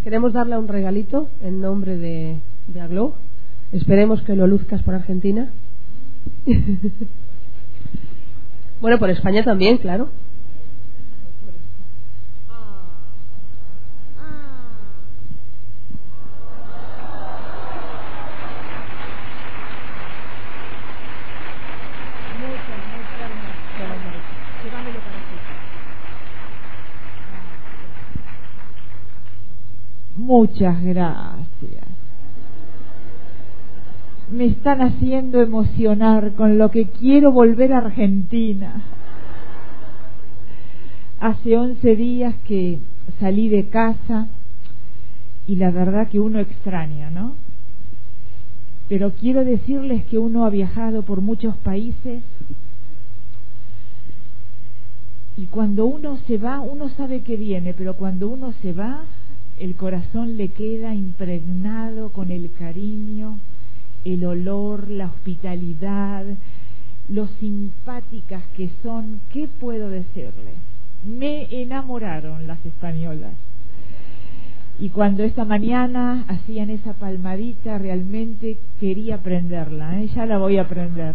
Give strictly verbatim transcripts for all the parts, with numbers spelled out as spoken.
queremos darle un regalito en nombre de, de Aglow. Esperemos que lo luzcas por Argentina. Bueno, por España también, claro. Muchas gracias. Me están haciendo emocionar con lo que quiero volver a Argentina. Hace once días que salí de casa y la verdad que uno extraña, ¿no? Pero quiero decirles que uno ha viajado por muchos países y cuando uno se va, uno sabe que viene, pero cuando uno se va, el corazón le queda impregnado con el cariño, el olor, la hospitalidad, lo simpáticas que son. ¿Qué puedo decirles? Me enamoraron las españolas. Y cuando esta mañana hacían esa palmadita, realmente quería aprenderla, ¿eh? Ya la voy a aprender.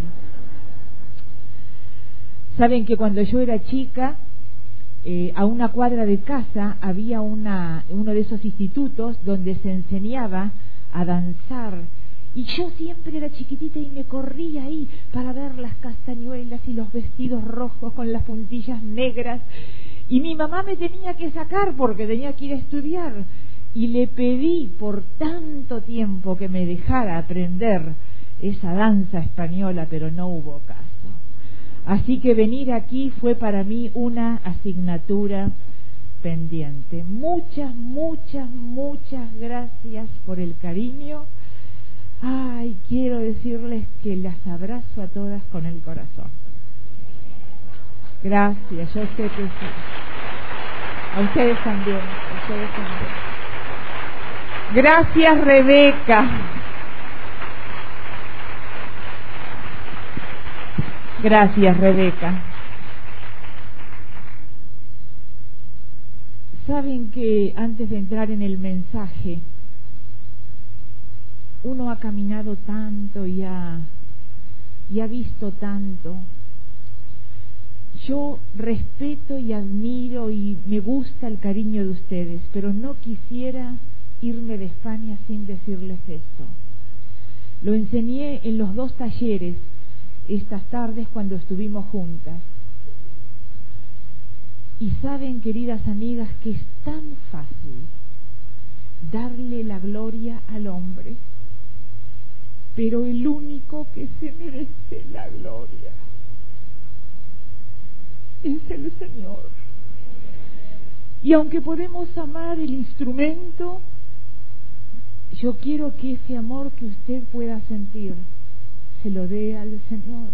Saben que cuando yo era chica, Eh, a una cuadra de casa había una, uno de esos institutos donde se enseñaba a danzar y yo siempre era chiquitita y me corría ahí para ver las castañuelas y los vestidos rojos con las puntillas negras y mi mamá me tenía que sacar porque tenía que ir a estudiar y le pedí por tanto tiempo que me dejara aprender esa danza española, pero no hubo caso. Así que venir aquí fue para mí una asignatura pendiente. Muchas, muchas, muchas gracias por el cariño. Ay, quiero decirles que las abrazo a todas con el corazón. Gracias, yo sé que sí. A ustedes también, a ustedes también. Gracias, Rebeca. Gracias, Rebeca. Saben que antes de entrar en el mensaje, uno ha caminado tanto y ha, y ha visto tanto. Yo respeto y admiro y me gusta el cariño de ustedes, pero no quisiera irme de España sin decirles esto. Lo enseñé en los dos talleres estas tardes cuando estuvimos juntas. Y saben, queridas amigas, que es tan fácil darle la gloria al hombre, pero el único que se merece la gloria es el Señor. Y aunque podemos amar el instrumento, yo quiero que ese amor que usted pueda sentir se lo dé al Señor,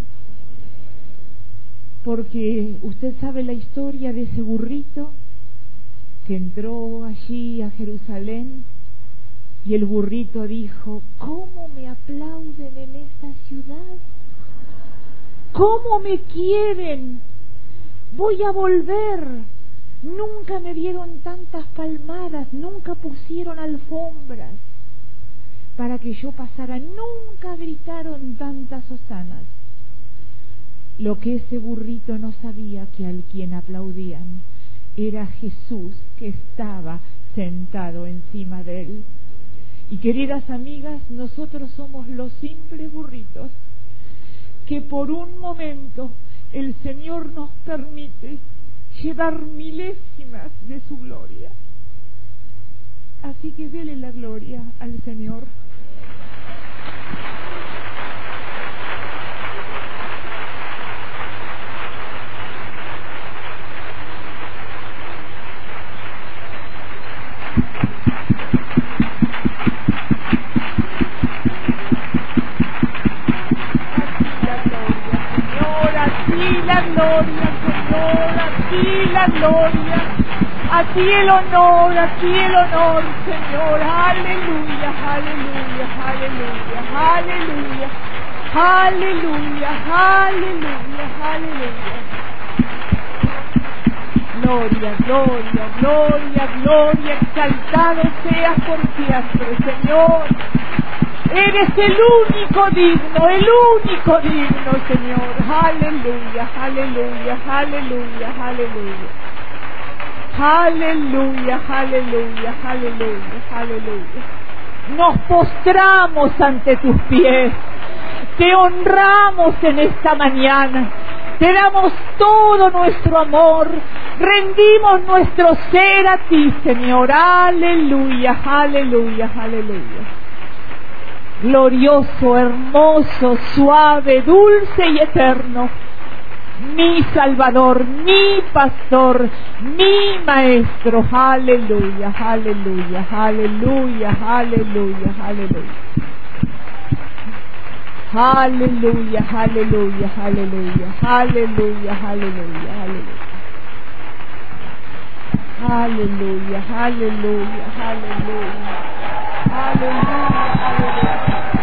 porque usted sabe la historia de ese burrito que entró allí a Jerusalén y el burrito dijo: ¿cómo me aplauden en esta ciudad? ¿Cómo me quieren? Voy a volver. Nunca me dieron tantas palmadas, nunca pusieron alfombras para que yo pasara, nunca gritaron tantas hosanas. Lo que ese burrito no sabía, que al quien aplaudían era Jesús, que estaba sentado encima de él. Y queridas amigas, nosotros somos los simples burritos que por un momento el Señor nos permite llevar milésimas de su gloria. Así que dele la gloria al Señor. La gloria, Señor, a ti la gloria, a ti el honor, a ti el honor, Señor. Aleluya, aleluya, aleluya, aleluya, aleluya, aleluya, aleluya. gloria, gloria, gloria, gloria, exaltado seas por siempre, Señor. Eres el único digno, el único digno, Señor. Aleluya, aleluya, aleluya, aleluya. Aleluya, aleluya, aleluya, aleluya. Nos postramos ante tus pies. Te honramos en esta mañana. Te damos todo nuestro amor. Rendimos nuestro ser a ti, Señor. Aleluya, aleluya, aleluya. Glorioso, hermoso, suave, dulce y eterno. Mi Salvador, mi Pastor, mi Maestro. Aleluya, aleluya, aleluya, aleluya, aleluya. Aleluya, aleluya, aleluya, aleluya, aleluya, aleluya. Aleluya, aleluya, aleluya. Aleluya, aleluya.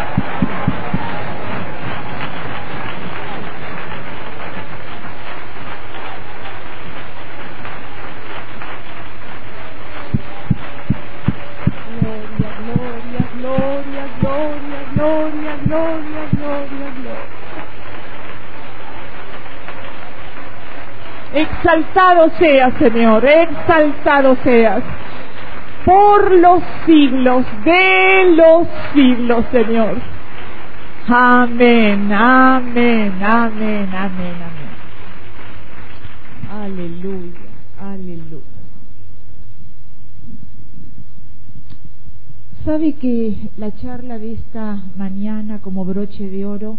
Gloria, gloria, gloria, gloria. Exaltado seas, Señor, exaltado seas por los siglos de los siglos, Señor. Amén, amén, amén, amén, amén. Aleluya, aleluya. ¿Sabe que la charla de esta mañana, como broche de oro,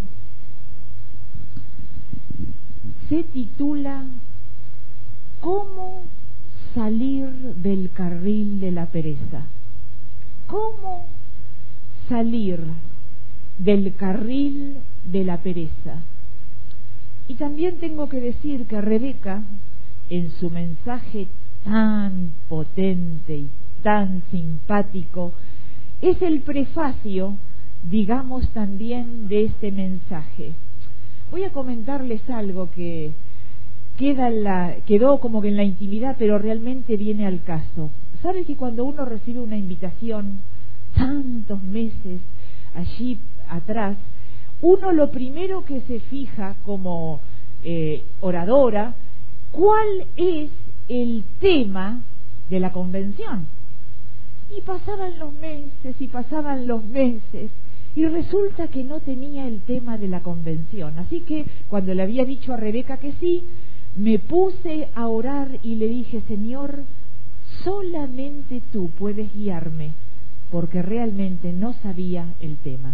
se titula ¿Cómo salir del carril de la pereza? ¿Cómo salir del carril de la pereza? Y también tengo que decir que Rebeca, en su mensaje tan potente y tan simpático, es el prefacio, digamos, también de este mensaje. Voy a comentarles algo que queda en la, quedó como que en la intimidad, pero realmente viene al caso. ¿Sabe que cuando uno recibe una invitación tantos meses allí atrás, uno lo primero que se fija como eh, oradora, cuál es el tema de la convención? Y pasaban los meses y pasaban los meses y resulta que no tenía el tema de la convención. Así que cuando le había dicho a Rebeca que sí, me puse a orar y le dije: Señor, solamente tú puedes guiarme, porque realmente no sabía el tema.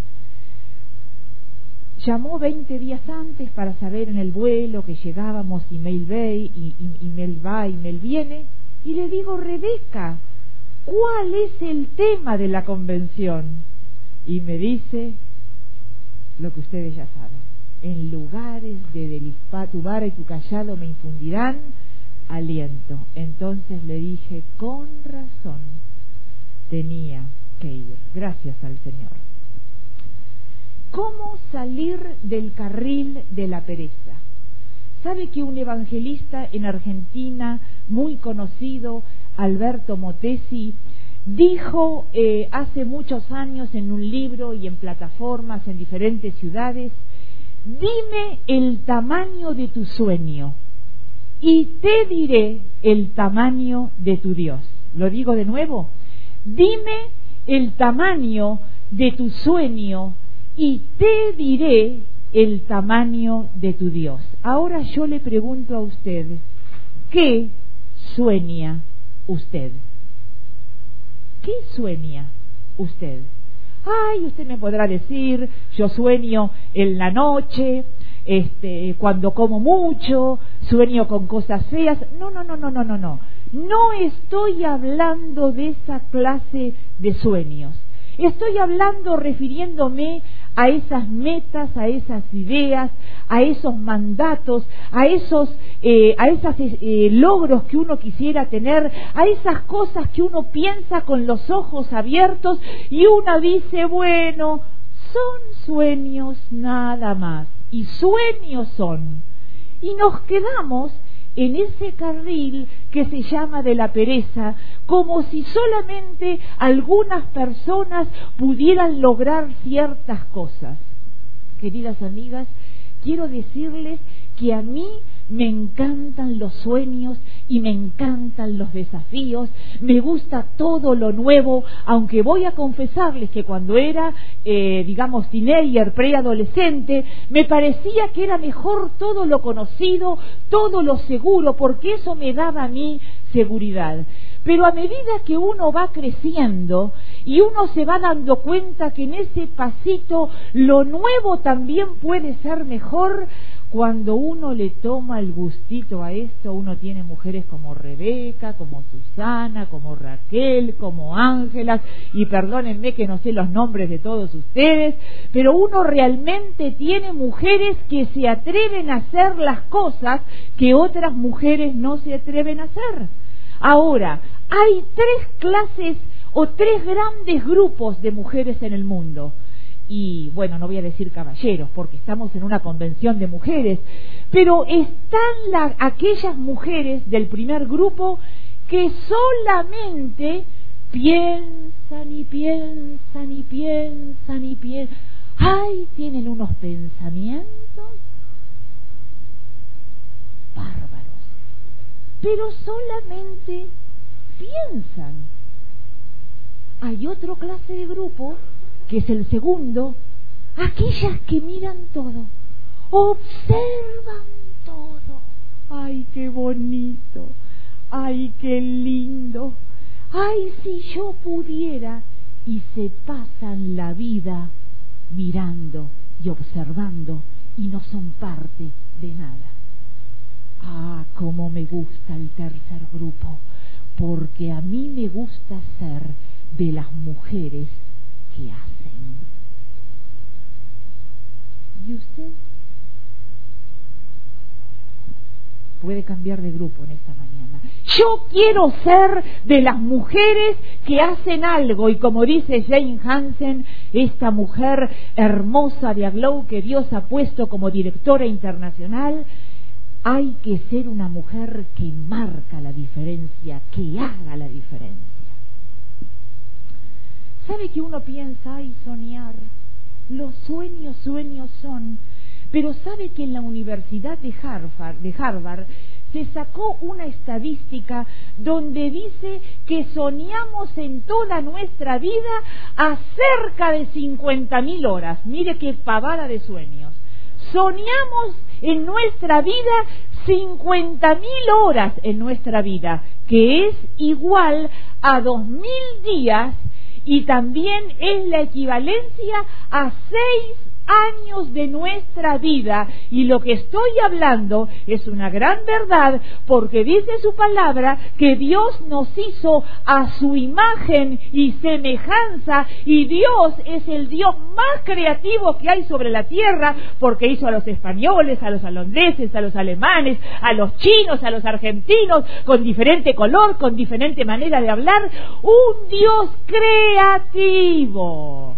Llamó veinte días antes para saber en el vuelo que llegábamos, y mail ve y, y, y mail va y mail viene, y le digo: Rebeca, ¿cuál es el tema de la convención? Y me dice lo que ustedes ya saben: en lugares de Delispa, tu vara y tu callado me infundirán aliento. Entonces le dije: con razón tenía que ir. Gracias al Señor. ¿Cómo salir del carril de la pereza? ¿Sabe que un evangelista en Argentina muy conocido, Alberto Motesi, dijo eh, hace muchos años en un libro y en plataformas en diferentes ciudades: dime el tamaño de tu sueño y te diré el tamaño de tu Dios? Lo digo de nuevo: dime el tamaño de tu sueño y te diré el tamaño de tu Dios. Ahora yo le pregunto a usted: ¿qué sueña usted? ¿Qué sueña usted? Ay, usted me podrá decir: yo sueño en la noche, este, cuando como mucho, sueño con cosas feas. No, no, no, no, no, no, no. No estoy hablando de esa clase de sueños. Estoy hablando, refiriéndome a esas metas, a esas ideas, a esos mandatos, a esos, eh, a esos eh, logros que uno quisiera tener, a esas cosas que uno piensa con los ojos abiertos y uno dice: bueno, son sueños nada más, y sueños son. Y nos quedamos en ese carril que se llama de la pereza, como si solamente algunas personas pudieran lograr ciertas cosas. Queridas amigas, quiero decirles que a mí me encantan los sueños y me encantan los desafíos, me gusta todo lo nuevo, aunque voy a confesarles que cuando era, eh, digamos, teenager, preadolescente, me parecía que era mejor todo lo conocido, todo lo seguro, porque eso me daba a mí seguridad. Pero a medida que uno va creciendo y uno se va dando cuenta que en ese pasito lo nuevo también puede ser mejor, cuando uno le toma el gustito a esto, uno tiene mujeres como Rebeca, como Susana, como Raquel, como Ángela, y perdónenme que no sé los nombres de todos ustedes, pero uno realmente tiene mujeres que se atreven a hacer las cosas que otras mujeres no se atreven a hacer. Ahora, hay tres clases o tres grandes grupos de mujeres en el mundo. Y bueno, no voy a decir caballeros porque estamos en una convención de mujeres, pero están la, aquellas mujeres del primer grupo que solamente piensan y piensan y piensan y piensan. ¡Ay! Tienen unos pensamientos bárbaros, pero solamente piensan. Hay otra clase de grupo, que es el segundo, aquellas que miran todo, observan todo. ¡Ay, qué bonito! ¡Ay, qué lindo! ¡Ay, si yo pudiera! Y se pasan la vida mirando y observando y no son parte de nada. ¡Ah, cómo me gusta el tercer grupo! Porque a mí me gusta ser de las mujeres que hacen. ¿Y usted? Puede cambiar de grupo en esta mañana. Yo quiero ser de las mujeres que hacen algo, y como dice Jane Hansen, esta mujer hermosa de Aglow que Dios ha puesto como directora internacional, hay que ser una mujer que marca la diferencia, que haga la diferencia. ¿Sabe que uno piensa, ay, soñar? Los sueños, sueños son. Pero ¿sabe que en la Universidad de Harvard, de Harvard se sacó una estadística donde dice que soñamos en toda nuestra vida a cerca de cincuenta mil horas? Mire qué pavada de sueños. Soñamos en nuestra vida cincuenta mil horas en nuestra vida, que es igual a dos mil días, y también es la equivalencia a seis años de nuestra vida. Y lo que estoy hablando es una gran verdad, porque dice su palabra que Dios nos hizo a su imagen y semejanza, y Dios es el Dios más creativo que hay sobre la tierra, porque hizo a los españoles, a los holandeses, a los alemanes, a los chinos, a los argentinos, con diferente color, con diferente manera de hablar. Un Dios creativo.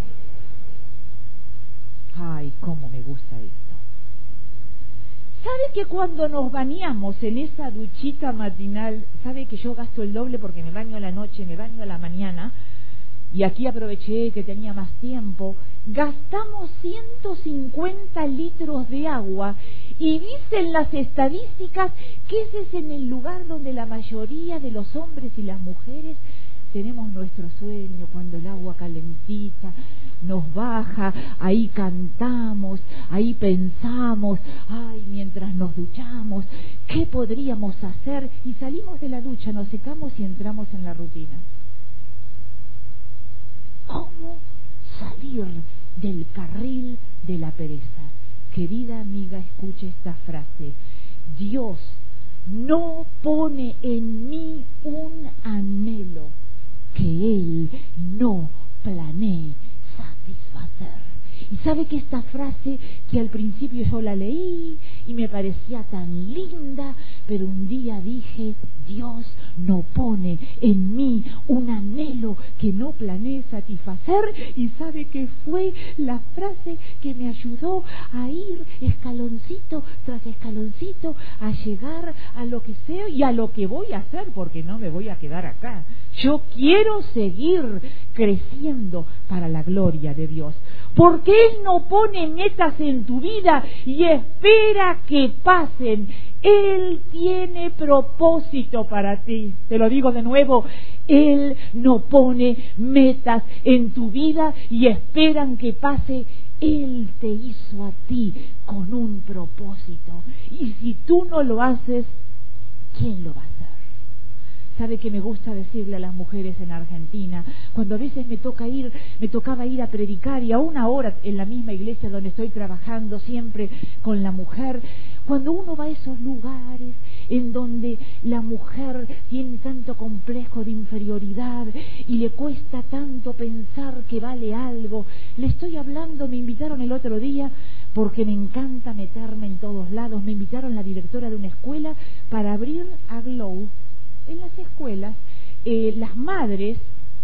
¡Ay, cómo me gusta esto! ¿Sabe que cuando nos bañamos en esa duchita matinal, sabe que yo gasto el doble porque me baño a la noche, me baño a la mañana, y aquí aproveché que tenía más tiempo, gastamos ciento cincuenta litros de agua, y dicen las estadísticas que ese es en el lugar donde la mayoría de los hombres y las mujeres tenemos nuestro sueño, cuando el agua calentita nos baja, ahí cantamos, ahí pensamos, ay, mientras nos duchamos, ¿qué podríamos hacer? Y salimos de la ducha, nos secamos y entramos en la rutina. ¿Cómo salir del carril de la pereza? Querida amiga, escuche esta frase. Dios no pone en mí un anhelo que Él no planee satisfacer. ¿Y sabe sabe que esta frase que al principio yo la leí y me parecía tan linda, pero un día dije, Dios no pone en mí un anhelo que no planeé satisfacer, y sabe que fue la frase que me ayudó a ir escaloncito tras escaloncito a llegar a lo que sé y a lo que voy a hacer, porque no me voy a quedar acá. Yo quiero seguir creciendo para la gloria de Dios, porque Él no pone metas en tu vida y espera que pasen. Él tiene propósito para ti. Te lo digo de nuevo, Él no pone metas en tu vida y esperan que pase. Él te hizo a ti con un propósito, y si tú no lo haces, ¿quién lo va a hacer? Sabe que me gusta decirle a las mujeres en Argentina, cuando a veces me toca ir, me tocaba ir a predicar, y aún ahora en la misma iglesia donde estoy trabajando siempre con la mujer, cuando uno va a esos lugares en donde la mujer tiene tanto complejo de inferioridad y le cuesta tanto pensar que vale algo, le estoy hablando, me invitaron el otro día, porque me encanta meterme en todos lados, me invitaron la directora de una escuela para abrir a Glow. En las escuelas, eh, las madres,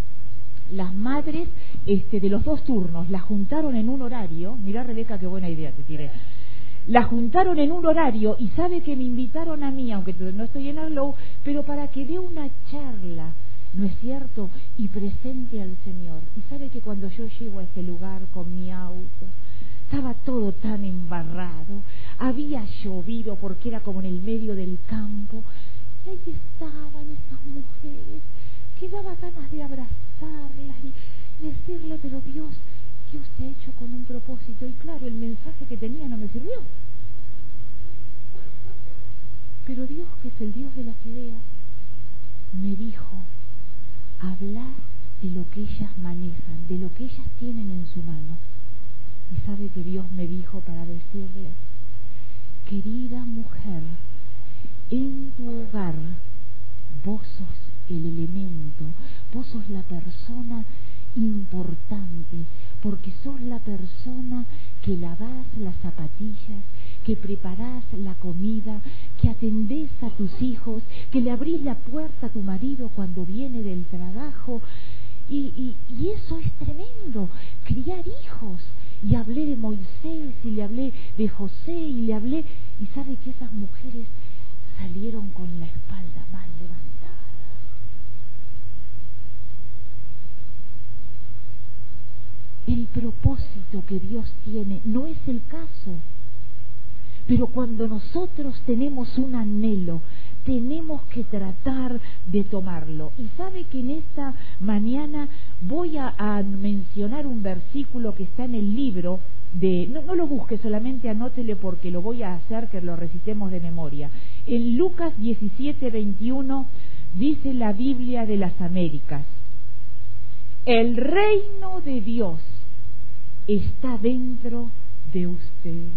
las madres este, de los dos turnos, las juntaron en un horario. Mirá, Rebeca, qué buena idea te tiré. Las juntaron en un horario, y sabe que me invitaron a mí, aunque no estoy en Aglow, pero para que dé una charla, ¿no es cierto?, y presente al Señor. Y sabe que cuando yo llego a este lugar con mi auto, estaba todo tan embarrado, había llovido porque era como en el medio del campo, y ahí estaban esas mujeres que daba ganas de abrazarlas y decirle, pero Dios, Dios te ha hecho con un propósito. Y claro, el mensaje que tenía no me sirvió. Pero Dios, que es el Dios de las ideas, me dijo, habla de lo que ellas manejan, de lo que ellas tienen en su mano. Y sabe que Dios me dijo para decirles, querida mujer, en tu hogar vos sos el elemento, vos sos la persona importante, porque sos la persona que lavás las zapatillas, que preparás la comida, que atendés a tus hijos, que le abrís la puerta a tu marido cuando viene del trabajo, y, y, y eso es tremendo, criar hijos. Y hablé de Moisés, y le hablé de José, y le hablé, y sabe que esas mujeres salieron con la espalda mal levantada. El propósito que Dios tiene no es el caso, pero cuando nosotros tenemos un anhelo, tenemos que tratar de tomarlo. Y sabe que en esta mañana voy a, a mencionar un versículo que está en el libro de, no, no lo busque, solamente anótele porque lo voy a hacer que lo recitemos de memoria. En Lucas diecisiete veintiuno dice la Biblia de las Américas, el reino de Dios está dentro de ustedes.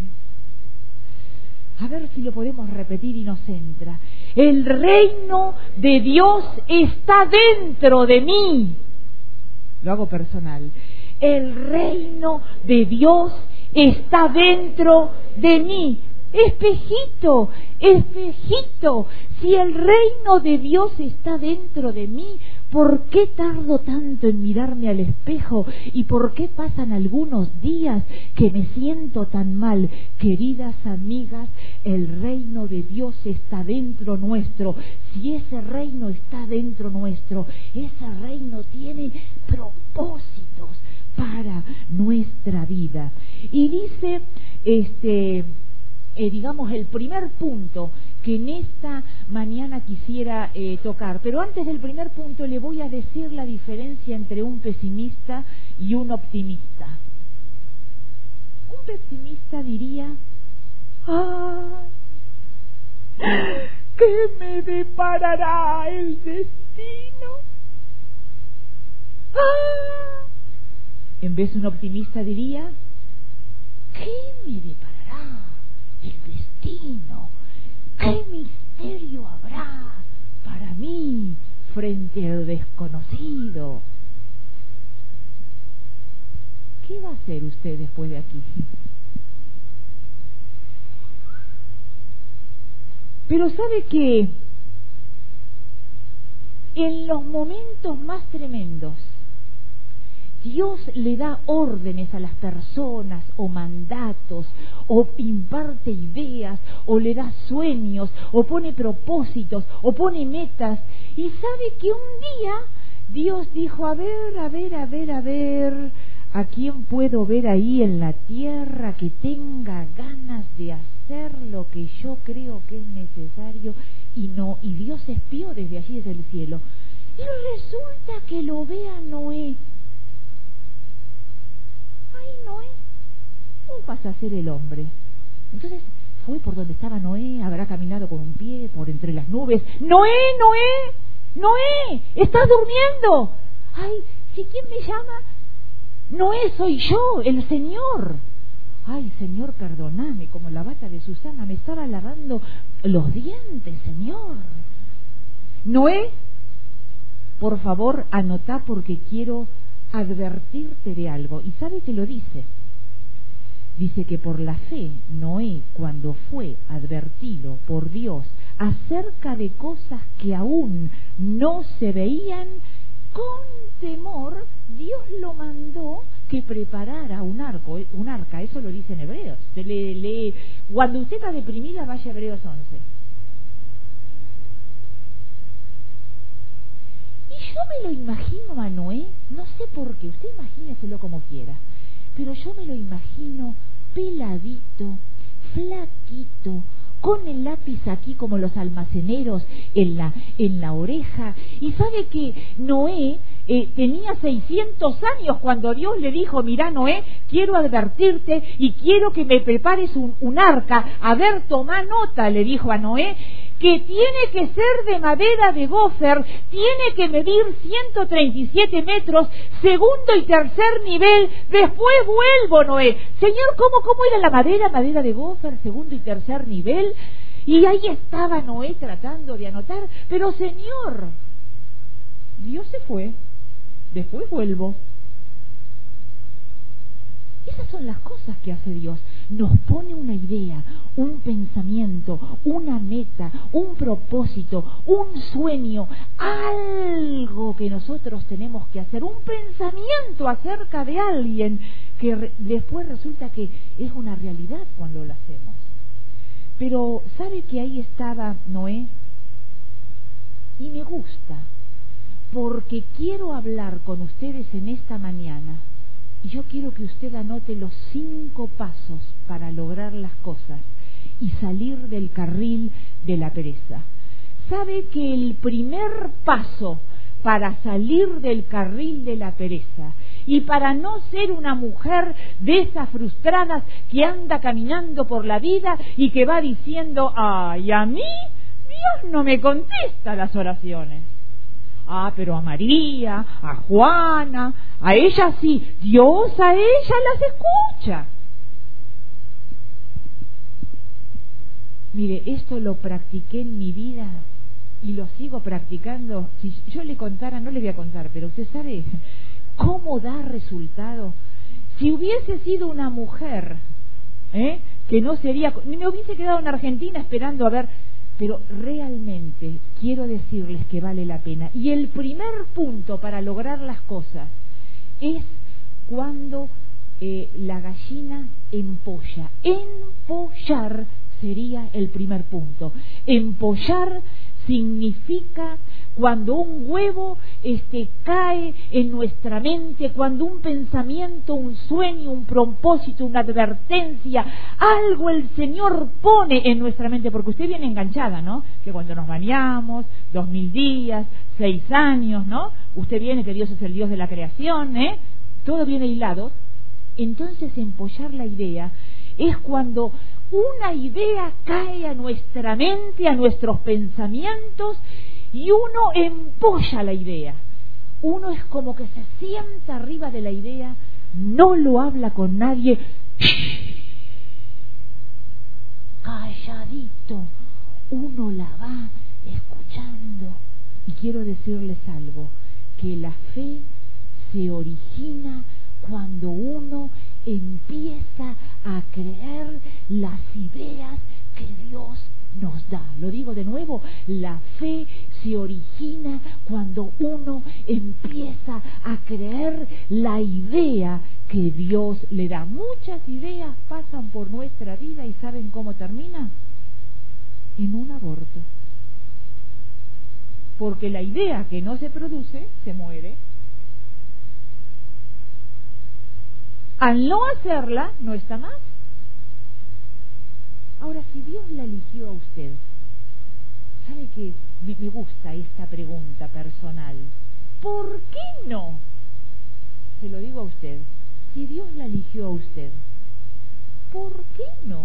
A ver si lo podemos repetir y nos entra. El reino de Dios está dentro de mí. Lo hago personal. El reino de Dios está dentro de mí. Espejito, espejito, si el reino de Dios está dentro de mí, ¿por qué tardo tanto en mirarme al espejo? ¿Y por qué pasan algunos días que me siento tan mal? Queridas amigas, el reino de Dios está dentro nuestro. Si ese reino está dentro nuestro, ese reino tiene propósitos para nuestra vida. Y dice, este... Eh, digamos, el primer punto que en esta mañana quisiera eh, tocar. Pero antes del primer punto le voy a decir la diferencia entre un pesimista y un optimista. Un pesimista diría, ¡ay! ¿Qué me deparará el destino? ¡Ah! En vez de un optimista diría, ¿qué me deparará el destino? ¿Qué misterio habrá para mí frente al desconocido? ¿qué va a hacer usted después de aquí? Pero ¿sabe qué? En los momentos más tremendos, Dios le da órdenes a las personas o mandatos, o imparte ideas, o le da sueños, o pone propósitos, o pone metas. Y sabe que un día Dios dijo, a ver, a ver, a ver, a ver, ¿a quién puedo ver ahí en la tierra que tenga ganas de hacer lo que yo creo que es necesario? Y no, y Dios espió desde allí, desde el cielo. Y resulta que lo ve a Noé. Ay, Noé, ¿cómo vas a ser el hombre? Entonces fue por donde estaba Noé, habrá caminado con un pie por entre las nubes. Noé, Noé, Noé, estás durmiendo. Ay, ¿sí quién me llama? Noé, soy yo, el Señor. Ay, Señor, perdóname, como la bata de Susana, me estaba lavando los dientes, Señor. Noé, por favor, anotá porque quiero advertirte de algo. ¿Y sabe que lo dice? Dice que por la fe, Noé, cuando fue advertido por Dios acerca de cosas que aún no se veían, con temor, Dios lo mandó que preparara un arco, un arca, eso lo dice en Hebreos. Se le, lee, cuando usted está deprimida, vaya a Hebreos once. Y yo me lo imagino a Noé, no sé por qué, usted imagíneselo como quiera, pero yo me lo imagino peladito, flaquito, con el lápiz aquí como los almaceneros en la, en la oreja. Y sabe que Noé eh, tenía seiscientos años cuando Dios le dijo, mirá Noé, quiero advertirte y quiero que me prepares un, un arca. A ver, tomá nota, le dijo a Noé, que tiene que ser de madera de gofer, tiene que medir ciento treinta y siete metros, segundo y tercer nivel, después vuelvo, Noé. Señor, ¿cómo, cómo era la madera? Madera de gofer, segundo y tercer nivel. Y ahí estaba Noé tratando de anotar, pero Señor, Dios se fue, después vuelvo. Esas son las cosas que hace Dios. Nos pone una idea, un pensamiento, una meta, un propósito, un sueño, algo que nosotros tenemos que hacer, un pensamiento acerca de alguien que re- después resulta que es una realidad cuando lo hacemos. Pero ¿sabe que ahí estaba Noé? Y me gusta, porque quiero hablar con ustedes en esta mañana. Y yo quiero que usted anote los cinco pasos para lograr las cosas y salir del carril de la pereza. ¿Sabe que el primer paso para salir del carril de la pereza y para no ser una mujer de esas frustradas que anda caminando por la vida y que va diciendo, ay, a mí Dios no me contesta las oraciones? Ah, pero a María, a Juana, a ella sí, Dios a ella las escucha. Mire, esto lo practiqué en mi vida y lo sigo practicando. Si yo le contara, no le voy a contar, pero usted sabe cómo da resultado. Si hubiese sido una mujer, ¿eh? que no sería, me hubiese quedado en Argentina esperando a ver. Pero realmente quiero decirles que vale la pena. Y el primer punto para lograr las cosas es cuando eh, la gallina empolla. Empollar sería el primer punto. Empollar significa cuando un huevo este, cae en nuestra mente, cuando un pensamiento, un sueño, un propósito, una advertencia, algo el Señor pone en nuestra mente, porque usted viene enganchada, ¿no? Que cuando nos bañamos, dos mil días, seis años, ¿no? Usted viene que Dios es el Dios de la creación, ¿eh? Todo viene hilado. Entonces, empollar la idea es cuando una idea cae a nuestra mente, a nuestros pensamientos, y uno empolla la idea. Uno es como que se sienta arriba de la idea, no lo habla con nadie, calladito, uno la va escuchando. Y quiero decirles algo, que la fe se origina cuando uno empieza a creer las ideas que Dios nos da. Lo digo de nuevo, la fe se origina cuando uno empieza a creer la idea que Dios le da. Muchas ideas pasan por nuestra vida y ¿saben cómo termina? En un aborto. Porque la idea que no se produce, se muere. Al no hacerla, no está más. Ahora, si Dios la eligió a usted, ¿sabe qué? Me, me gusta esta pregunta personal. ¿Por qué no? Se lo digo a usted. Si Dios la eligió a usted, ¿por qué no?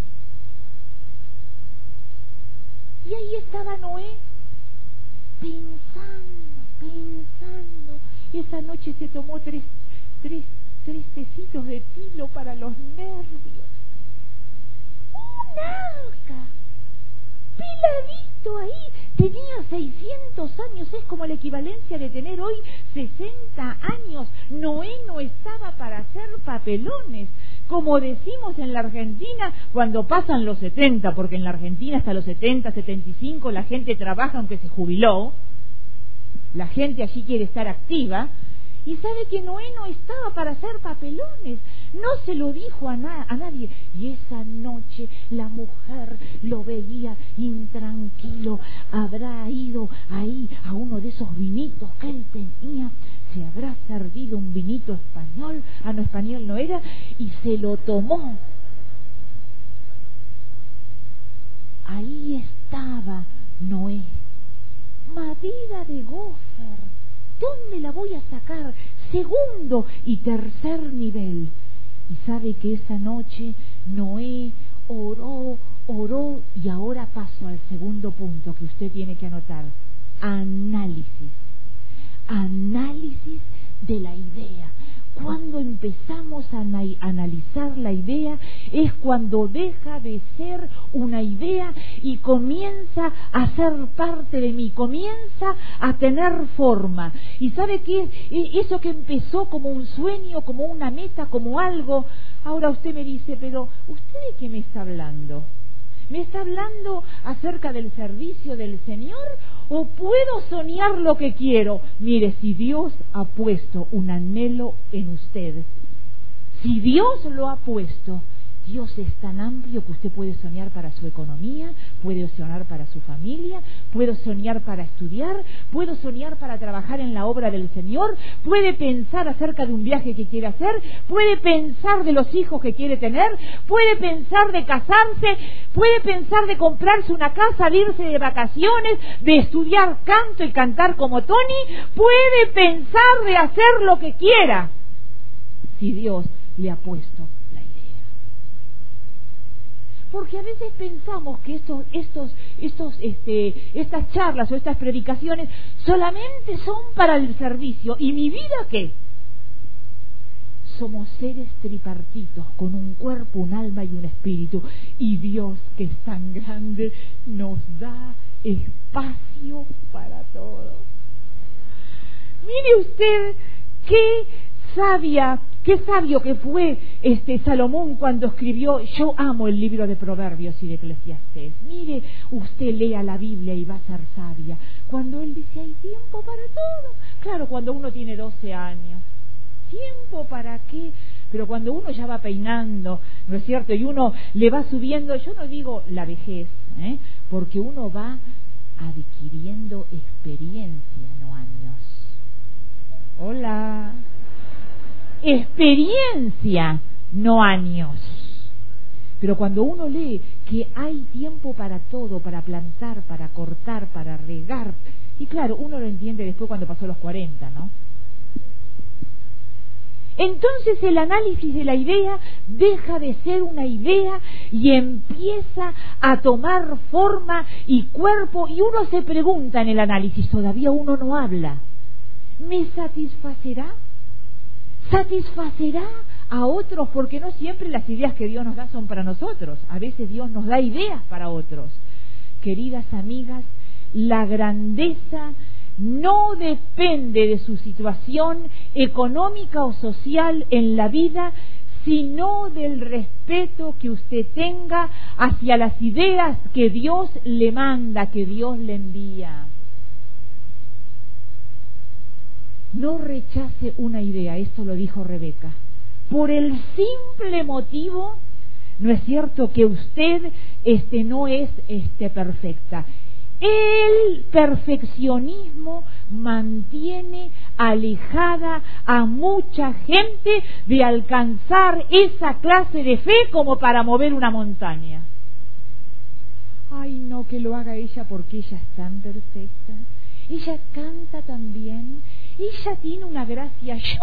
Y ahí estaba Noé, pensando, pensando. Esa noche se tomó tres, tres, tres tecitos de tilo para los nervios. Un arca, peladito ahí, tenía seiscientos años, es como la equivalencia de tener hoy sesenta años. Noé no estaba para hacer papelones, como decimos en la Argentina cuando pasan los setenta, porque en la Argentina hasta los setenta, setenta y cinco la gente trabaja aunque se jubiló, la gente allí quiere estar activa. Y sabe que Noé no estaba para hacer papelones, no se lo dijo a, na a nadie. Y esa noche la mujer lo veía intranquilo, habrá ido ahí a uno de esos vinitos que él tenía, se habrá servido un vinito español, ah no, español no era, y se lo tomó. Ahí estaba Noé, madera de gofer. ¿Dónde la voy a sacar? Segundo y tercer nivel. Y sabe que esa noche Noé oró, oró, y ahora paso al segundo punto que usted tiene que anotar. Análisis. Análisis de la idea. Cuando empezamos a analizar la idea es cuando deja de ser una idea y comienza a ser parte de mí, comienza a tener forma. ¿Y sabe qué? Eso que empezó como un sueño, como una meta, como algo, ahora usted me dice, pero ¿usted de qué me está hablando? ¿Me está hablando acerca del servicio del Señor? ¿O puedo soñar lo que quiero? Mire, si Dios ha puesto un anhelo en usted, si Dios lo ha puesto, Dios es tan amplio que usted puede soñar para su economía, puede soñar para su familia, puede soñar para estudiar, puede soñar para trabajar en la obra del Señor, puede pensar acerca de un viaje que quiere hacer, puede pensar de los hijos que quiere tener, puede pensar de casarse, puede pensar de comprarse una casa, de irse de vacaciones, de estudiar canto y cantar como Tony, puede pensar de hacer lo que quiera, si Dios le ha puesto. Porque a veces pensamos que estos, estos, estos, este, estas charlas o estas predicaciones solamente son para el servicio. ¿Y mi vida qué? Somos seres tripartitos, con un cuerpo, un alma y un espíritu. Y Dios, que es tan grande, nos da espacio para todo. Mire usted qué sabia, qué sabio que fue este Salomón cuando escribió. Yo amo el libro de Proverbios y de Eclesiastés. Mire, usted lea la Biblia y va a ser sabia. Cuando él dice, hay tiempo para todo. Claro, cuando uno tiene doce años. ¿Tiempo para qué? Pero cuando uno ya va peinando, ¿no es cierto? Y uno le va subiendo, yo no digo la vejez, ¿eh? Porque uno va adquiriendo experiencia, no años. Hola. Experiencia, no años. Pero cuando uno lee que hay tiempo para todo, para plantar, para cortar, para regar, y claro, uno lo entiende después cuando pasó los cuarenta, ¿no? Entonces el análisis de la idea deja de ser una idea y empieza a tomar forma y cuerpo, y uno se pregunta en el análisis, todavía uno no habla, ¿me satisfacerá? ¿Satisfacerá a otros? Porque no siempre las ideas que Dios nos da son para nosotros. A veces Dios nos da ideas para otros. Queridas amigas, la grandeza no depende de su situación económica o social en la vida, sino del respeto que usted tenga hacia las ideas que Dios le manda, que Dios le envía. No rechace una idea, esto lo dijo Rebeca, por el simple motivo, no es cierto, que usted este, no es este, perfecta. El perfeccionismo mantiene alejada a mucha gente de alcanzar esa clase de fe como para mover una montaña. Ay, no, que lo haga ella porque ella es tan perfecta. Ella canta tan bien. Ella tiene una gracia. Yo.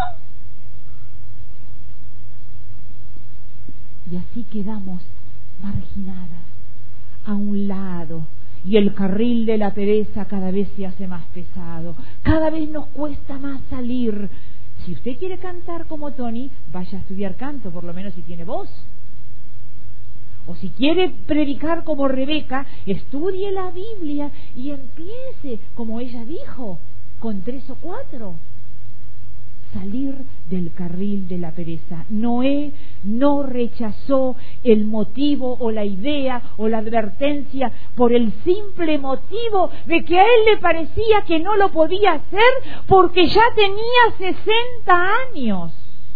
Y así quedamos marginadas, a un lado. Y el carril de la pereza cada vez se hace más pesado, cada vez nos cuesta más salir. Si usted quiere cantar como Tony, vaya a estudiar canto, por lo menos si tiene voz. O si quiere predicar como Rebeca, estudie la Biblia y empiece, como ella dijo, con tres o cuatro. Salir del carril de la pereza. Noé no rechazó el motivo o la idea o la advertencia por el simple motivo de que a él le parecía que no lo podía hacer porque ya tenía sesenta años.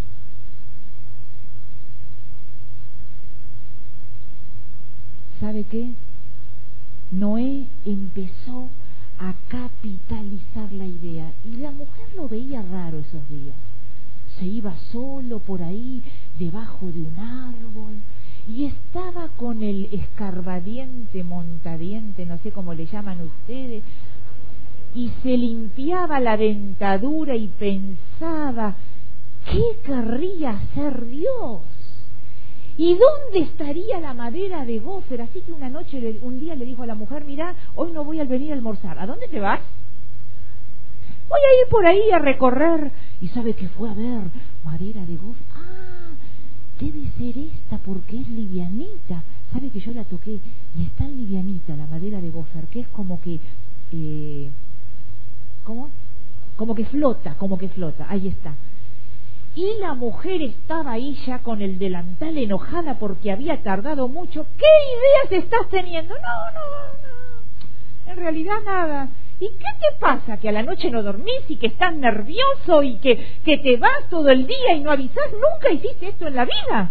¿Sabe qué? Noé empezó a capitalizar la idea y la mujer lo veía raro esos días. Se iba solo por ahí debajo de un árbol y estaba con el escarbadiente, montadiente, no sé cómo le llaman ustedes, y se limpiaba la dentadura y pensaba, ¿qué querría hacer Dios? ¿Y dónde estaría la madera de gofer? Así que una noche, le, un día le dijo a la mujer, mirá, hoy no voy a venir a almorzar. ¿A dónde te vas? Voy a ir por ahí a recorrer. ¿Y sabe qué fue a ver? Madera de gofer. Ah, debe ser esta porque es livianita. ¿Sabe que yo la toqué? Y es tan livianita la madera de gofer que es como que... Eh, ¿Cómo? Como que flota, como que flota. Ahí está. Y la mujer estaba ahí ya con el delantal enojada porque había tardado mucho. ¿Qué ideas estás teniendo? No, no, no. En realidad nada. ¿Y qué te pasa? ¿Que a la noche no dormís y que estás nervioso y que, que te vas todo el día y no avisás? ¿Nunca hiciste esto en la vida?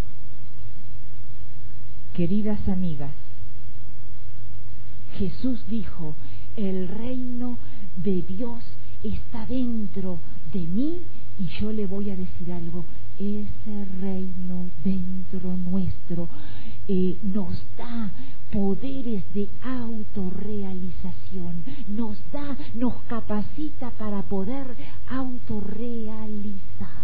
Queridas amigas, Jesús dijo, el reino de Dios está dentro de mí. Y yo le voy a decir algo, ese reino dentro nuestro eh, nos da poderes de autorrealización, nos da, nos capacita para poder autorrealizar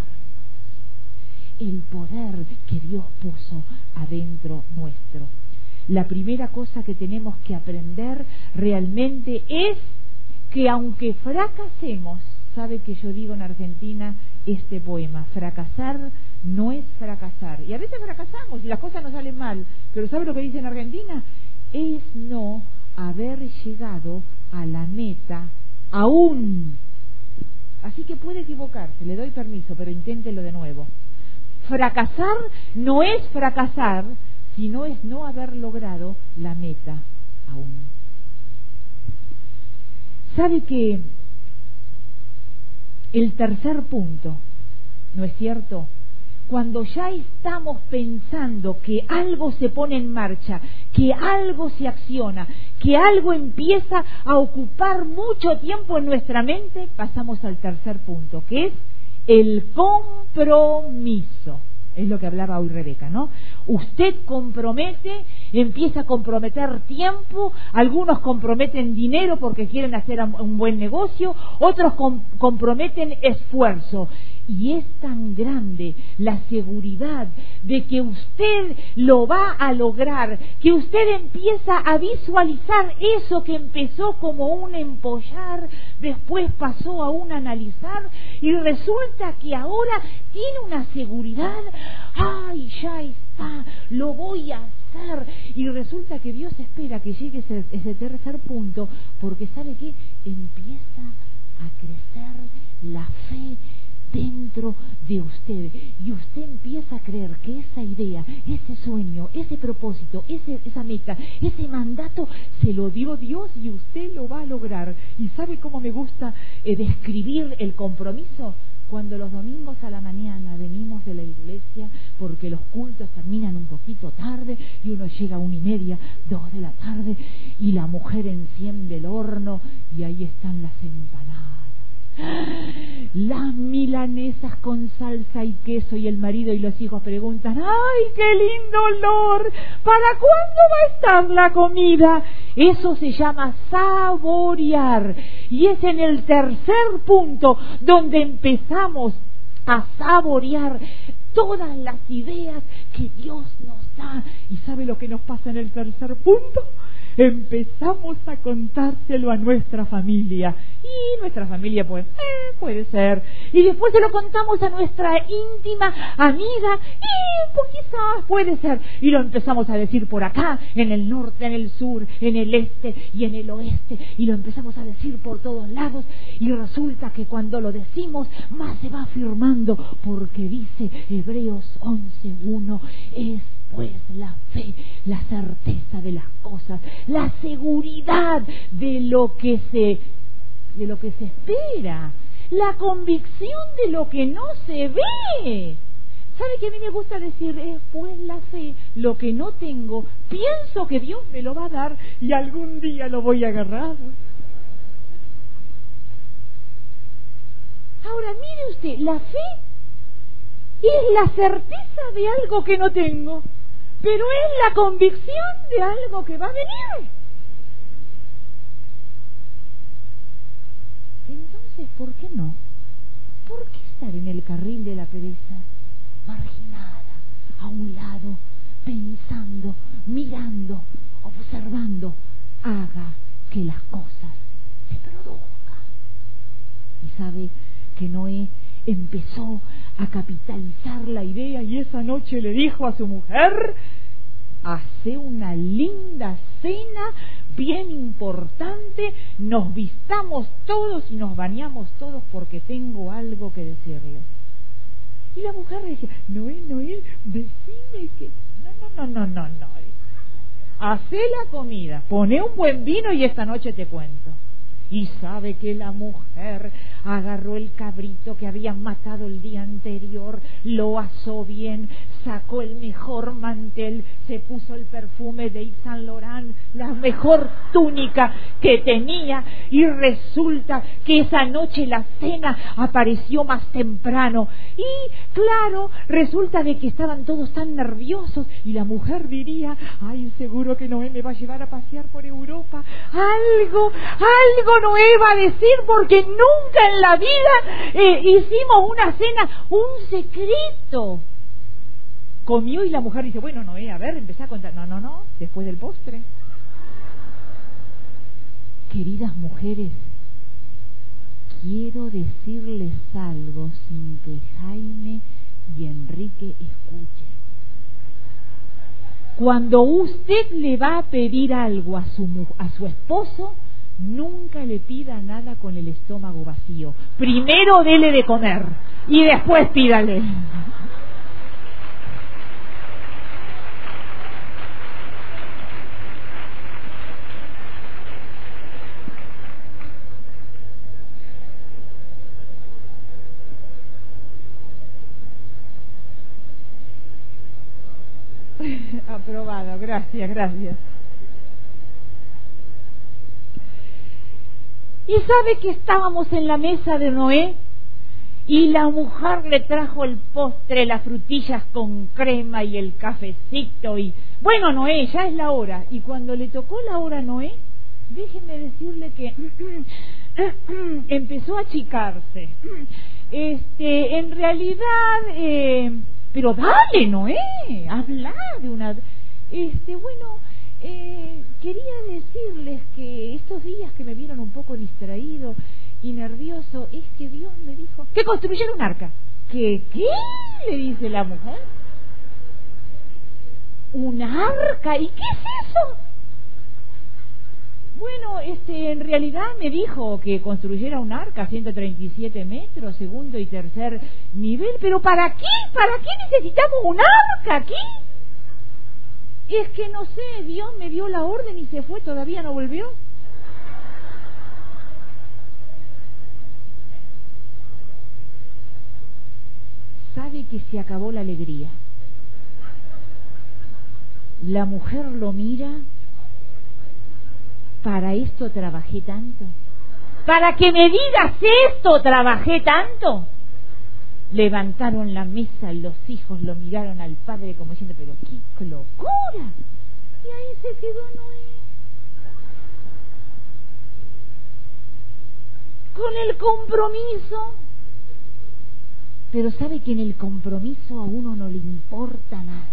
el poder que Dios puso adentro nuestro. La primera cosa que tenemos que aprender realmente es que aunque fracasemos, sabe que yo digo en Argentina este poema, fracasar no es fracasar. Y a veces fracasamos y las cosas nos salen mal, pero ¿sabe lo que dice en Argentina? Es no haber llegado a la meta aún. Así que puede equivocarse, le doy permiso, pero inténtelo de nuevo. Fracasar no es fracasar, sino es no haber logrado la meta aún. ¿Sabe que el tercer punto, ¿no es cierto? Cuando ya estamos pensando que algo se pone en marcha, que algo se acciona, que algo empieza a ocupar mucho tiempo en nuestra mente, pasamos al tercer punto, que es el compromiso. Es lo que hablaba hoy Rebeca, ¿no? Usted compromete, empieza a comprometer tiempo, algunos comprometen dinero porque quieren hacer un buen negocio, otros com- comprometen esfuerzo. Y es tan grande la seguridad de que usted lo va a lograr, que usted empieza a visualizar eso que empezó como un empollar, después pasó a un analizar y resulta que ahora tiene una seguridad. ¡Ay, ya está! Lo voy a hacer. Y resulta que Dios espera que llegue ese, ese tercer punto porque ¿sabe qué? Empieza a crecer la fe dentro de usted y usted empieza a creer que esa idea, ese sueño, ese propósito, ese, esa meta, ese mandato, se lo dio Dios y usted lo va a lograr. ¿Y sabe cómo me gusta eh, describir el compromiso? Cuando los domingos a la mañana venimos de la iglesia, porque los cultos terminan un poquito tarde y uno llega a una y media, dos de la tarde, y la mujer enciende el horno y ahí están las empanadas, las milanesas con salsa y queso, y el marido y los hijos preguntan: ¡ay, qué lindo olor! ¿Para cuándo va a estar la comida? Eso se llama saborear, y es en el tercer punto donde empezamos a saborear todas las ideas que Dios nos da. ¿Y sabe lo que nos pasa en el tercer punto? Empezamos a contárselo a nuestra familia, y nuestra familia pues eh, puede ser, y después se lo contamos a nuestra íntima amiga, y pues quizás puede ser, y lo empezamos a decir por acá, en el norte, en el sur, en el este y en el oeste, y lo empezamos a decir por todos lados, y resulta que cuando lo decimos más se va afirmando, porque dice Hebreos once uno, es pues la fe, la certeza de las cosas, la seguridad de lo que se de lo que se espera, la convicción de lo que no se ve. ¿Sabe que a mí me gusta decir? Es pues la fe, lo que no tengo, pienso que Dios me lo va a dar y algún día lo voy a agarrar. Ahora mire usted, la fe es la certeza de algo que no tengo, pero es la convicción de algo que va a venir. Entonces, ¿por qué no? ¿Por qué estar en el carril de la pereza, marginada, a un lado, pensando, mirando, observando? Haga que las cosas se produzcan. Y sabe que Noé empezó a capitalizar la idea, y esa noche le dijo a su mujer: hace una linda cena bien importante, nos vistamos todos y nos bañamos todos porque tengo algo que decirle. Y la mujer le decía: Noé, Noé, decime que... No, no, no, no, no, no. Hacé la comida, poné un buen vino y esta noche te cuento. Y sabe que la mujer agarró el cabrito que habían matado el día anterior, lo asó bien, sacó el mejor mantel, se puso el perfume de Yves Saint Laurent, la mejor túnica que tenía, y resulta que esa noche la cena apareció más temprano. Y claro, resulta de que estaban todos tan nerviosos, y la mujer diría: ay, seguro que Noé me va a llevar a pasear por Europa. Algo, algo Noé va a decir, porque nunca en la vida eh, hicimos una cena, un secreto. Comió y la mujer dice: bueno, Noé, a ver, empecé a contar. No, no, no, después del postre. Queridas mujeres, quiero decirles algo sin que Jaime y Enrique escuchen. Cuando usted le va a pedir algo a su, a su esposo, nunca le pida nada con el estómago vacío. Primero dele de comer y después pídale. Aprobado, gracias, gracias. Y sabe que estábamos en la mesa de Noé y la mujer le trajo el postre, las frutillas con crema y el cafecito, y bueno, Noé, ya es la hora. Y cuando le tocó la hora a Noé, déjenme decirle que empezó a achicarse. Este, en realidad, eh, pero dale, Noé, habla de una... Este, bueno, eh, quería decirles que estos días que me vieron un poco distraído y nervioso, es que Dios me dijo que construyera un arca. ¿Qué? ¿Qué? Le dice la mujer. ¿Un arca? ¿Y qué es eso? Bueno, este, en realidad me dijo que construyera un arca, ciento treinta y siete metros, segundo y tercer nivel. ¿Pero para qué? ¿Para qué necesitamos un arca aquí? Es que no sé, Dios me dio la orden y se fue, todavía no volvió. Sabe que se acabó la alegría. La mujer lo mira. ¿Para esto trabajé tanto? ¿Para que me digas esto trabajé tanto? Levantaron la mesa, los hijos lo miraron al padre como diciendo, pero qué locura. Y ahí se quedó Noé. Con el compromiso. Pero sabe que en el compromiso a uno no le importa nada.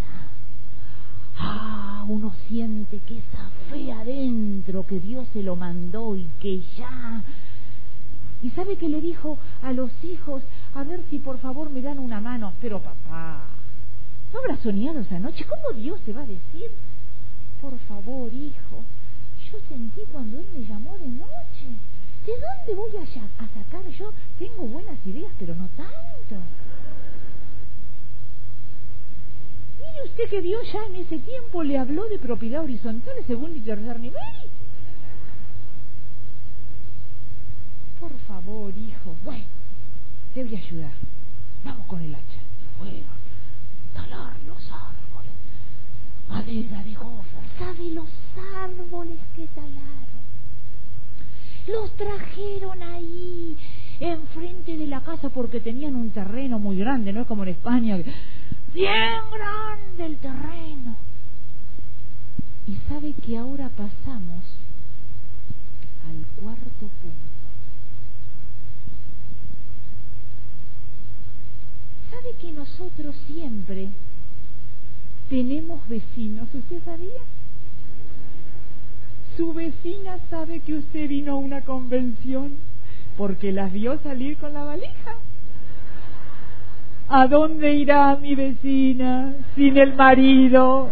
Ah, uno siente que esa fe adentro, que Dios se lo mandó y que ya... Y sabe que le dijo a los hijos, a ver si por favor me dan una mano. Pero papá, ¿no habrás soñado esa noche? ¿Cómo Dios te va a decir? Por favor, hijo, yo sentí cuando Él me llamó de noche. ¿De dónde voy a, a sacar yo? Tengo buenas ideas, pero no tanto. Mire usted que Dios ya en ese tiempo le habló de propiedad horizontal de segundo y tercer nivel. Por favor, hijo. Bueno, te voy a ayudar. Vamos con el hacha. Bueno, talar los árboles. Madera de gofer. ¿Sabe los árboles que talaron? Los trajeron ahí, enfrente de la casa, porque tenían un terreno muy grande, no es como en España, bien grande el terreno. Y sabe que ahora pasamos al cuarto punto. ¿Sabe que nosotros siempre tenemos vecinos? ¿Usted sabía? Su vecina sabe que usted vino a una convención porque las vio salir con la valija. ¿A dónde irá mi vecina sin el marido?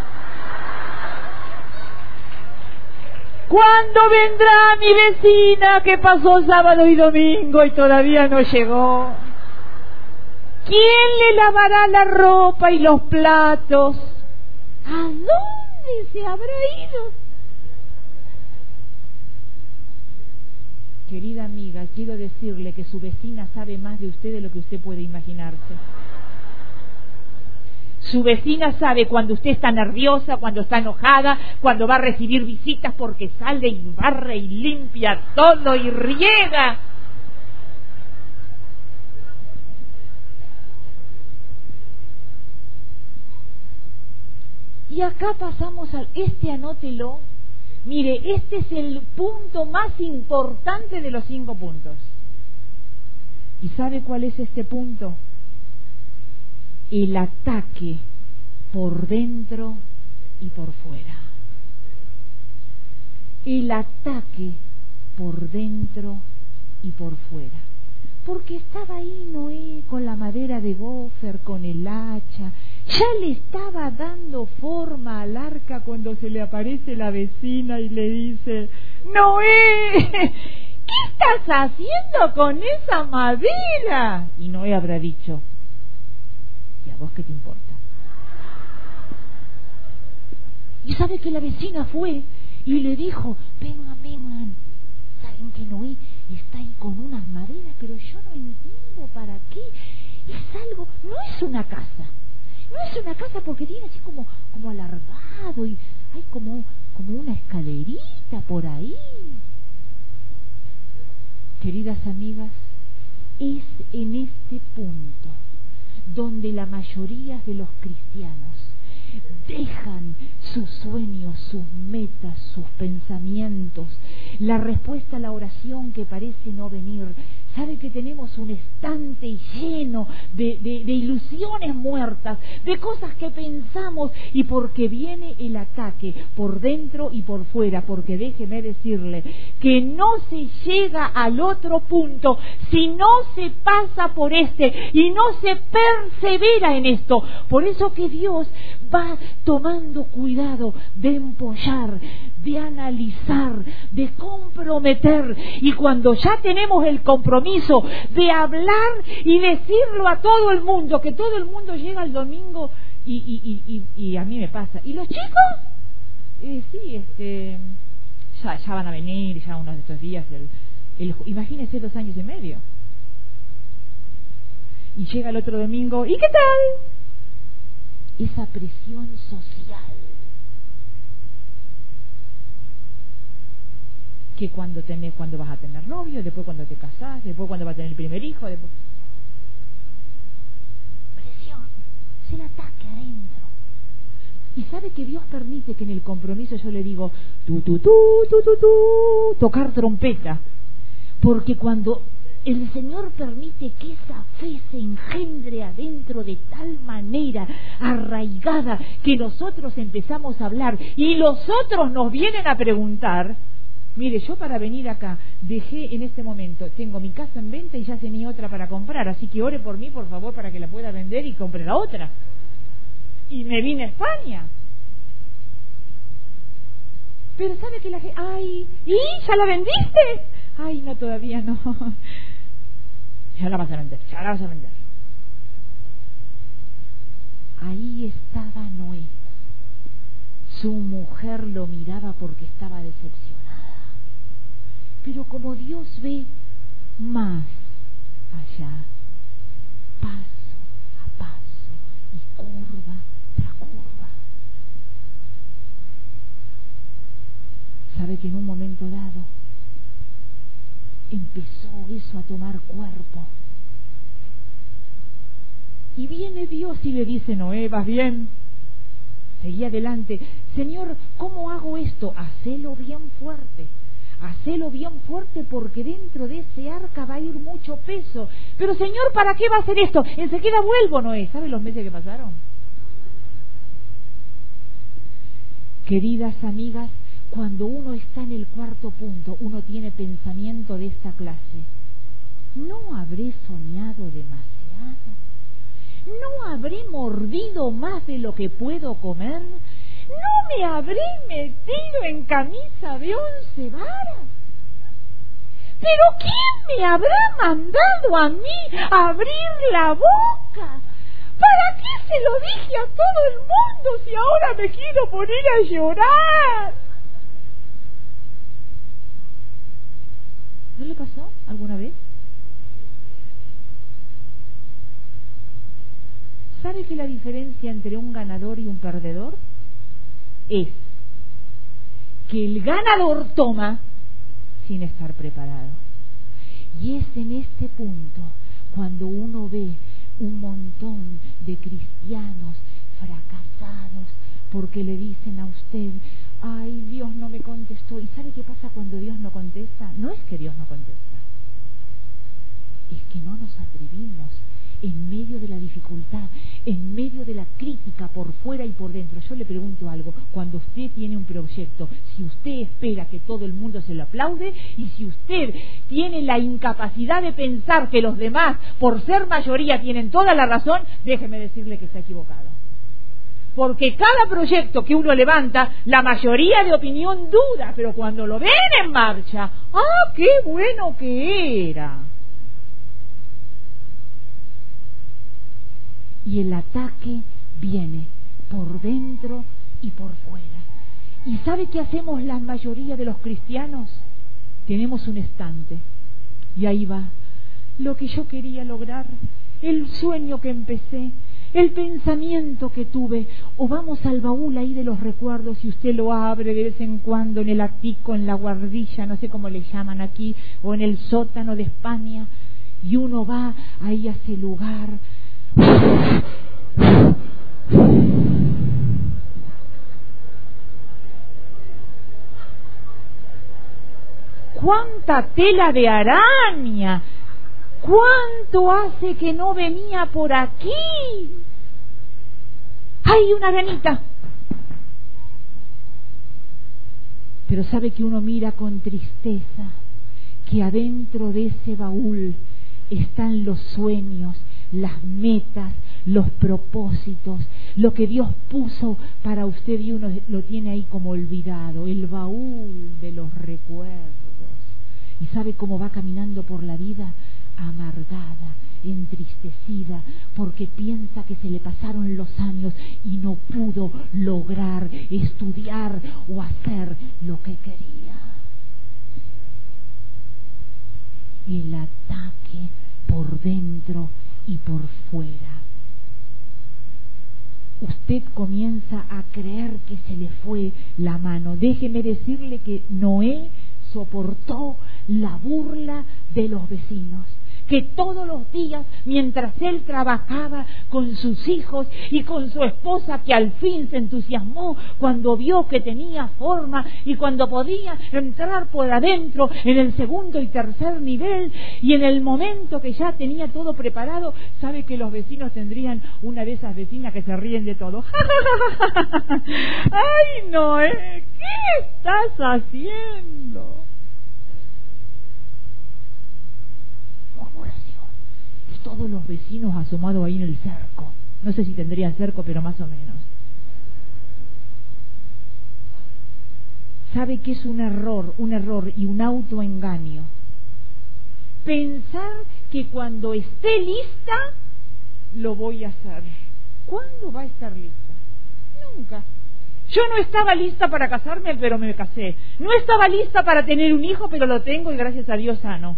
¿Cuándo vendrá mi vecina que pasó sábado y domingo y todavía no llegó? ¿Quién le lavará la ropa y los platos? ¿A dónde se habrá ido? Querida amiga, quiero decirle que su vecina sabe más de usted de lo que usted puede imaginarse. Su vecina sabe cuando usted está nerviosa, cuando está enojada, cuando va a recibir visitas, porque sale y barre y limpia todo y riega. Y acá pasamos al... Este anótelo. Mire, este es el punto más importante de los cinco puntos. ¿Y sabe cuál es este punto? El ataque por dentro y por fuera. El ataque por dentro y por fuera. Porque estaba ahí Noé con la madera de gofer, con el hacha. Ya le estaba dando forma al arca cuando se le aparece la vecina y le dice: Noé, ¿qué estás haciendo con esa madera? Y Noé habrá dicho: ¿y a vos qué te importa? Y sabe que la vecina fue y le dijo: vengan, vengan, saben que Noé está ahí con unas maderas, pero yo no entiendo para qué. Es algo, no es una casa. No es una casa porque tiene así como, como alargado y hay como, como una escalerita por ahí. Queridas amigas, es en este punto donde la mayoría de los cristianos dejan sus sueños, sus metas, sus pensamientos, la respuesta a la oración que parece no venir, Sabe que tenemos un estante lleno de, de, de ilusiones muertas, de cosas que pensamos, y porque viene el ataque por dentro y por fuera, porque déjeme decirle que no se llega al otro punto si no se pasa por este y no se persevera en esto. Por eso que Dios va tomando cuidado de empollar, de analizar, de comprometer, y cuando ya tenemos el compromiso de hablar y decirlo a todo el mundo, que todo el mundo llega el domingo y, y, y, y, y a mí me pasa, ¿y los chicos? Eh, sí, este ya, ya van a venir, ya unos de estos días, el, el, imagínense dos años y medio, y llega el otro domingo, ¿y qué tal? Esa presión social que cuando tenés, cuando vas a tener novio, después cuando te casás, después cuando vas a tener el primer hijo, después... presión, es el ataque adentro. Y sabe que Dios permite que en el compromiso yo le digo tu tu tu tu tu tu tocar trompeta, porque cuando el Señor permite que esa fe se engendre adentro de tal manera arraigada que nosotros empezamos a hablar y los otros nos vienen a preguntar. Mire, yo para venir acá dejé en este momento, tengo mi casa en venta y ya tenía otra para comprar, así que ore por mí, por favor, para que la pueda vender y compre la otra. Y me vine a España. Pero sabe que la gente, ay, ¿y ya la vendiste? Ay, no, todavía no. Ya la vas a vender, ya la vas a vender. Ahí estaba Noé. Su mujer lo miraba porque estaba decepcionada. Pero como Dios ve más allá, paso a paso y curva tras curva, sabe que en un momento dado empezó eso a tomar cuerpo. Y viene Dios y le dice, Noé, ¿vas bien? Seguí adelante. Señor, ¿cómo hago esto? Hacelo bien fuerte. Hacelo bien fuerte porque dentro de ese arca va a ir mucho peso. Pero Señor, ¿para qué va a hacer esto? Enseguida vuelvo, Noé. ¿Sabe los meses que pasaron? Queridas amigas, cuando uno está en el cuarto punto, uno tiene pensamiento de esta clase. ¿No habré soñado demasiado? ¿No habré mordido más de lo que puedo comer? ¿No me habré metido en camisa de once varas? ¿Pero quién me habrá mandado a mí a abrir la boca? ¿Para qué se lo dije a todo el mundo si ahora me quiero poner a llorar? ¿No le pasó alguna vez? ¿Sabe que la diferencia entre un ganador y un perdedor es que el ganador toma sin estar preparado? Y es en este punto cuando uno ve un montón de cristianos fracasados porque le dicen a usted, ay, Dios no me contestó. ¿Y sabe qué pasa cuando Dios no contesta? No es que Dios no contesta, es que no nos atrevimos en medio de la dificultad, en medio de la crítica por fuera y por dentro. Yo le pregunto algo, cuando usted tiene un proyecto, si usted espera que todo el mundo se lo aplaude, y si usted tiene la incapacidad de pensar que los demás, por ser mayoría, tienen toda la razón, déjeme decirle que está equivocado. Porque cada proyecto que uno levanta, la mayoría de opinión duda, pero cuando lo ven en marcha, ¡ah, qué bueno que era! Y el ataque viene por dentro y por fuera. ¿Y sabe qué hacemos la mayoría de los cristianos? Tenemos un estante y ahí va lo que yo quería lograr, el sueño que empecé, el pensamiento que tuve. O vamos al baúl ahí de los recuerdos y usted lo abre de vez en cuando en el ático, en la guardilla, no sé cómo le llaman aquí, o en el sótano de España, y uno va ahí a ese lugar. ¡Cuánta tela de araña! ¿Cuánto hace que no venía por aquí? ¡Hay una ranita! Pero sabe que uno mira con tristeza que adentro de ese baúl están los sueños, las metas, los propósitos, lo que Dios puso para usted, y uno lo tiene ahí como olvidado, el baúl de los recuerdos. Y sabe cómo va caminando por la vida, amargada, entristecida, porque piensa que se le pasaron los años y no pudo lograr estudiar o hacer lo que quería. El ataque por dentro y por fuera. Usted comienza a creer que se le fue la mano. Déjeme decirle que Noé soportó la burla de los vecinos, que todos los días, mientras él trabajaba con sus hijos y con su esposa, que al fin se entusiasmó cuando vio que tenía forma y cuando podía entrar por adentro en el segundo y tercer nivel, y en el momento que ya tenía todo preparado, sabe que los vecinos tendrían una de esas vecinas que se ríen de todo. ¡Ay, Noé! ¿Qué estás haciendo? Y todos los vecinos asomados ahí en el cerco. No sé si tendrían cerco, pero más o menos. ¿Sabe que es un error, un error y un autoengaño? Pensar que cuando esté lista, lo voy a hacer. ¿Cuándo va a estar lista? Nunca. Yo no estaba lista para casarme, pero me casé. No estaba lista para tener un hijo, pero lo tengo y gracias a Dios sano.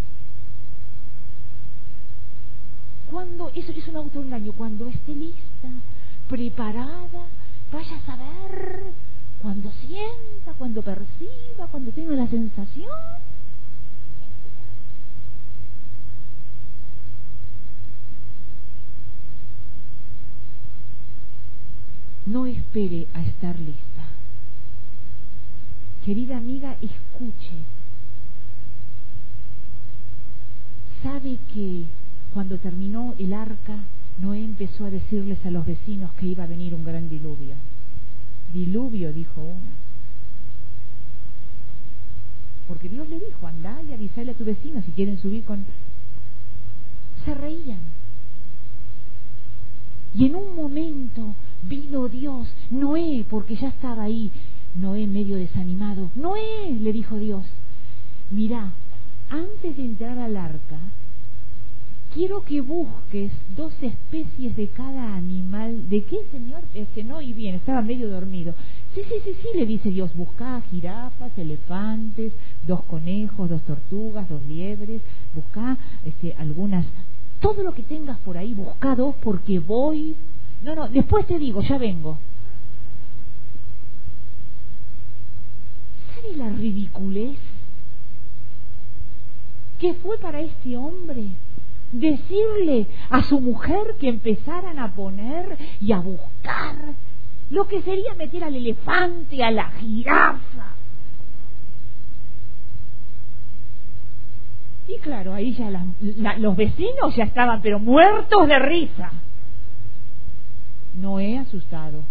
Cuando, eso es un autoengaño. Cuando esté lista, preparada, vaya a saber, cuando sienta, cuando perciba, cuando tenga la sensación. No espere a estar lista. Querida amiga, escuche. ¿Sabe que cuando terminó el arca, Noé empezó a decirles a los vecinos que iba a venir un gran diluvio? Diluvio, dijo uno. Porque Dios le dijo, andá y avisale a tu vecino si quieren subir con... Se reían. Y en un momento vino Dios, Noé, porque ya estaba ahí, Noé medio desanimado. Noé, le dijo Dios, mirá, antes de entrar al arca, quiero que busques dos especies de cada animal. ¿De qué, señor? Es que no, y bien, estaba medio dormido. Sí, sí, sí, sí, le dice Dios, buscá jirafas, elefantes, dos conejos, dos tortugas, dos liebres, buscá este, algunas, todo lo que tengas por ahí, buscá dos porque voy... No, no, después te digo, ya vengo. ¿Sabe la ridiculez que fue para este hombre decirle a su mujer que empezaran a poner y a buscar lo que sería meter al elefante, a la jirafa? Y claro, ahí ya la, la, los vecinos ya estaban pero muertos de risa. Noé asustado,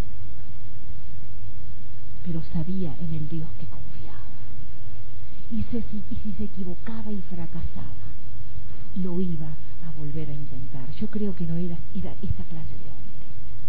pero sabía en el Dios que confiaba. Y, se, y si se equivocaba y fracasaba, lo iba a volver a intentar. Yo creo que no era, era esta clase de hombre.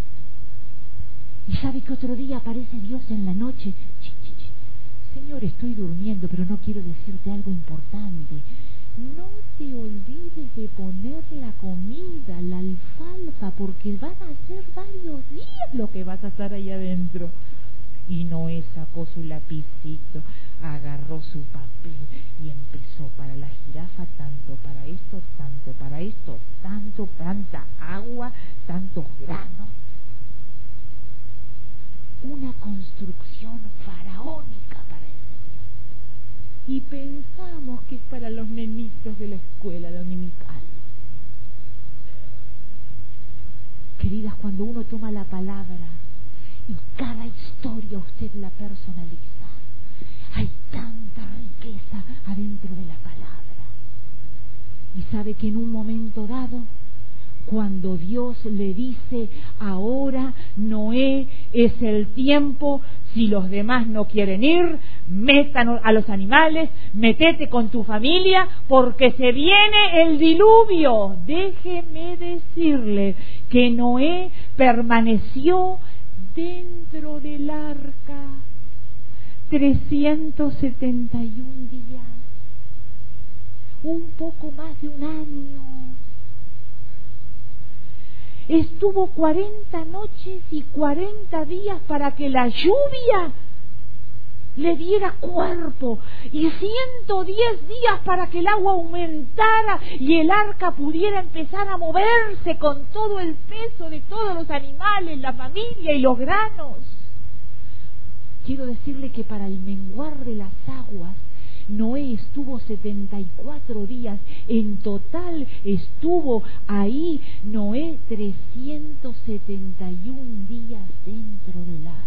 Y sabe que otro día aparece Dios en la noche. Ch, ch, ch. Señor, estoy durmiendo, pero no quiero decirte algo importante. No te olvides de poner la comida, la alfalfa, porque van a ser varios días lo que vas a estar ahí adentro. Y Noé sacó su lapicito, agarró su papel y empezó para la jirafa tanto, para esto tanto, para esto tanto, tanta agua, tantos granos. Una construcción faraónica para ese día. Y pensamos que es para los nenitos de la escuela dominical. Queridas, cuando uno toma la palabra y cada historia usted la personaliza, hay tanta riqueza adentro de la palabra. Y sabe que en un momento dado, cuando Dios le dice, ahora Noé es el tiempo, si los demás no quieren ir, metan a los animales, metete con tu familia, porque se viene el diluvio. Déjeme decirle que Noé permaneció dentro del arca trescientos setenta y un días, un poco más de un año. Estuvo cuarenta noches y cuarenta días para que la lluvia le diera cuerpo, y ciento diez días para que el agua aumentara y el arca pudiera empezar a moverse con todo el peso de todos los animales, la familia y los granos. Quiero decirle que para el menguar de las aguas, Noé estuvo setenta y cuatro días, en total estuvo ahí Noé trescientos setenta y un días dentro del arca.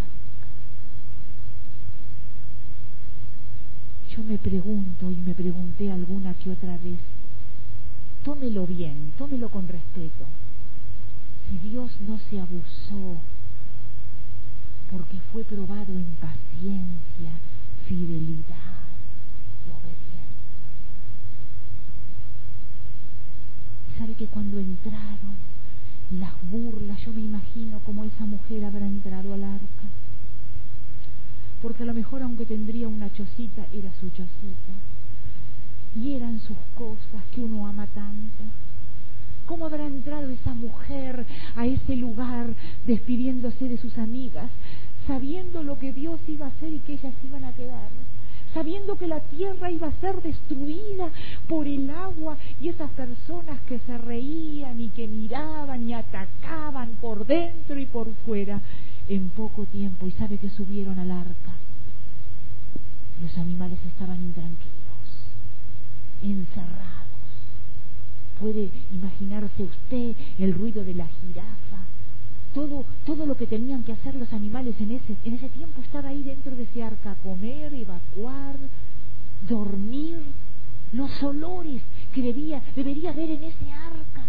Yo me pregunto y me pregunté alguna que otra vez, tómelo bien, tómelo con respeto, si Dios no se abusó porque fue probado en paciencia, fidelidad y obediencia. Y sabe que cuando entraron las burlas, yo me imagino cómo esa mujer habrá entrado al arca, porque a lo mejor, aunque tendría una chocita, era su chocita y eran sus cosas que uno ama tanto. ¿Cómo habrá entrado esa mujer a ese lugar despidiéndose de sus amigas, sabiendo lo que Dios iba a hacer y que ellas iban a quedar, sabiendo que la tierra iba a ser destruida por el agua y esas personas que se reían y que miraban y atacaban por dentro y por fuera en poco tiempo? Y sabe que subieron al arca. Los animales estaban intranquilos, encerrados. Puede imaginarse usted el ruido de la jirafa, todo, todo lo que tenían que hacer los animales en ese, en ese tiempo. Estaba ahí dentro de ese arca, comer, evacuar, dormir, los olores que debía, debería haber en ese arca.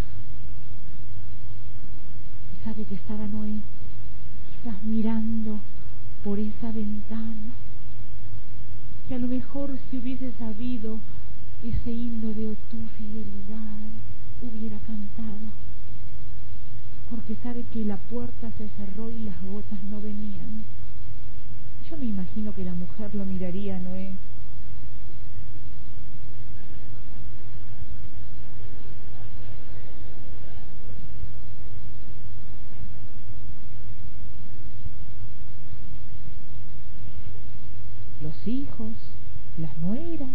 Y sabe que estaba Noé, quizás mirando por esa ventana, que a lo mejor si hubiese sabido ese himno de "Oh tu fidelidad", hubiera cantado, porque sabe que la puerta se cerró y las gotas no venían. Yo me imagino que la mujer lo miraría a Noé. Los hijos, las nueras,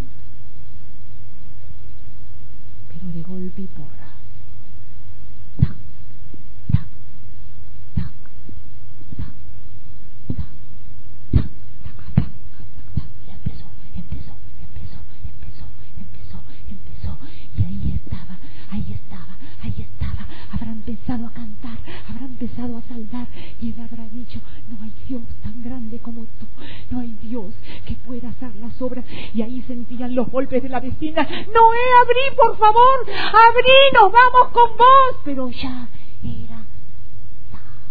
pero de golpe y porra, tac, tac, tac, tac, tac, tac, tac, tac, tac, y empezó, empezó, empezó, empezó, empezó, empezó, y ahí estaba, ahí estaba, ahí estaba, habrá empezado a cantar, habrá empezado a saltar, y él habrá dicho: no hay Dios tan grande como tú, no hay Dios que pueda hacer las obras. Y ahí sentían los golpes de la vecina: Noé, abrí, por favor, abrí, nos vamos con vos. Pero ya era tarde.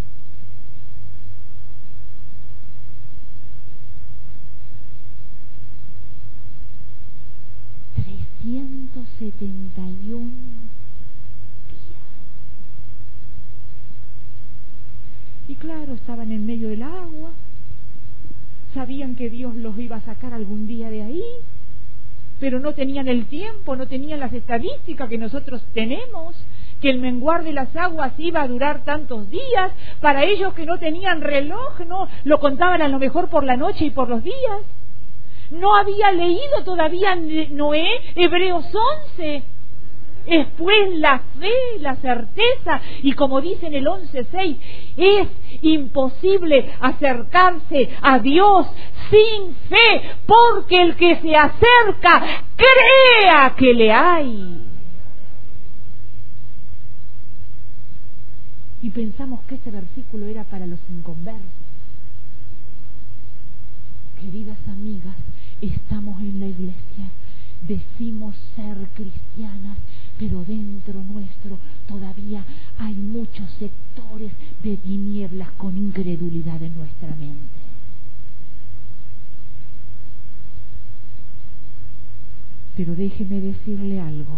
trescientos setenta y un días. Y claro, estaban en medio del agua, sabían que Dios los iba a sacar algún día de ahí, pero no tenían el tiempo, no tenían las estadísticas que nosotros tenemos, que el menguar de las aguas iba a durar tantos días. Para ellos que no tenían reloj, no lo contaban a lo mejor por la noche y por los días. No había leído todavía Noé Hebreos once. Es pues la fe, la certeza, y como dice en el once seis, es imposible acercarse a Dios sin fe, porque el que se acerca crea que le hay. Y pensamos que este versículo era para los inconversos. Queridas amigas, estamos en la iglesia decimos ser cristianas, pero dentro nuestro todavía hay muchos sectores de tinieblas con incredulidad en nuestra mente. Pero déjeme decirle algo.